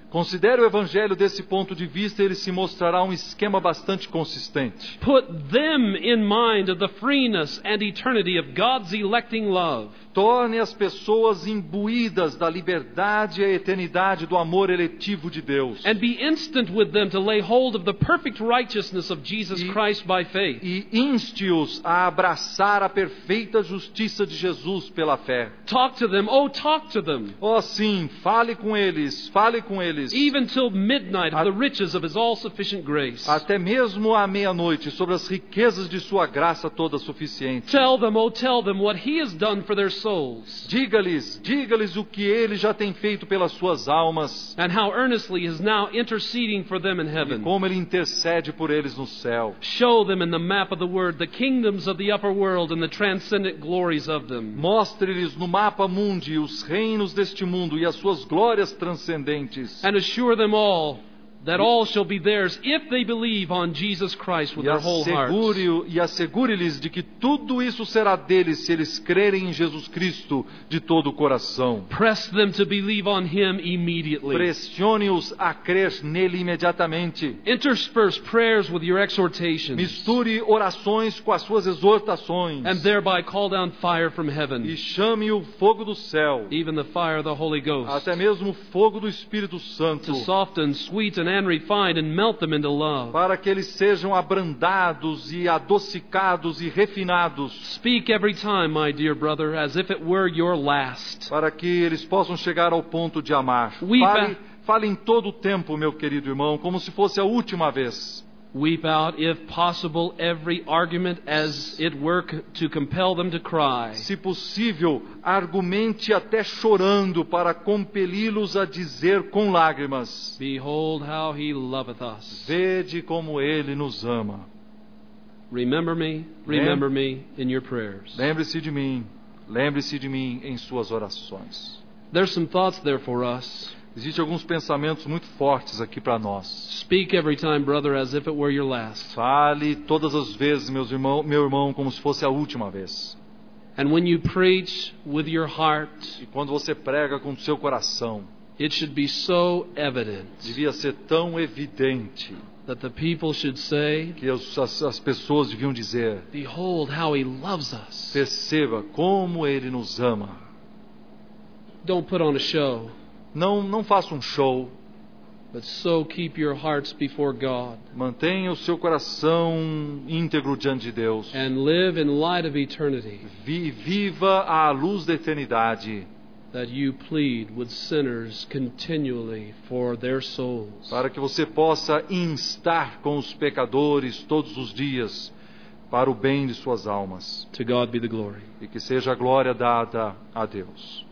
Considere o Evangelho desse ponto de vista e ele se mostrará um esquema bastante consistente. Put them in mind of the freeness and eternity of God's electing love. Torne as pessoas imbuídas da liberdade e a eternidade do amor eletivo de Deus. And be instant with them to lay hold of the perfect righteousness of Jesus E- Christ by faith. E inste-os a abraçar a perfeita justiça de Jesus pela fé. Talk to them, oh, talk to them, Oh, sim, fale com eles, fale com eles. even till midnight of A- the riches of His all-sufficient grace. Até mesmo à meia-noite, sobre as riquezas de sua graça toda suficiente. Tell them, oh, tell them what He has done for their souls, Diga-lhes, diga-lhes o que ele já tem feito pelas suas almas. and how earnestly He is now interceding for them in E heaven. como ele intercede por eles no céu. Show them in the map of the Word the kingdoms of the upper world and the transcendent glories of them. Mostre-lhes no mapa mundi os reinos deste mundo e as suas glórias transcendentes. And assure them all that all shall be theirs if they believe on Jesus Christ with E their whole hearts. assegure- e assegure-lhes de que tudo isso será deles se eles crerem em Jesus Cristo de todo o coração. Press them to believe on Him immediately. Pressione-os a crer nele imediatamente. Intersperse prayers with your exhortations, Misture orações com as suas exortações. and thereby call down fire from E heaven, chame o fogo do céu, even the fire of the Holy Ghost, até mesmo o fogo do Espírito Santo, to soften, sweeten, and refine, and melt them into love. para que eles sejam abrandados e adocicados e refinados, Speak every time, my dear brother, as if it were your last. para que eles possam chegar ao ponto de amar. We Fale, ba- fale em todo o tempo, meu querido irmão, como se fosse a última vez. Weep out, if possible, every argument as it were c- to compel them to cry. Se possível, argumente até chorando para compeli-los a dizer com lágrimas: Behold how He loveth us. Vede como ele nos ama. Remember me, remember me in your prayers. Lembre-se de mim, lembre-se de mim em suas orações. There's some thoughts there for us. Existem alguns pensamentos muito fortes aqui para nós. Speak every time, brother, as if it were your last. Fale todas as vezes, meus irmão, meu irmão, como se fosse a última vez. And when you preach with your heart, E quando você prega com o seu coração, it should be so evident devia ser tão evidente that the people should say, que as, as, as pessoas deviam dizer: Behold how He loves us. perceba como ele nos ama. Don't put on a show, Não, não faça um show. but so keep your hearts before God Mantenha o seu coração íntegro diante de Deus. and live in light of eternity, Vi, viva à luz da eternidade, that you plead with sinners continually for their souls. para que você possa instar com os pecadores todos os dias para o bem de suas almas. To God be the glory. E que seja a glória dada a Deus.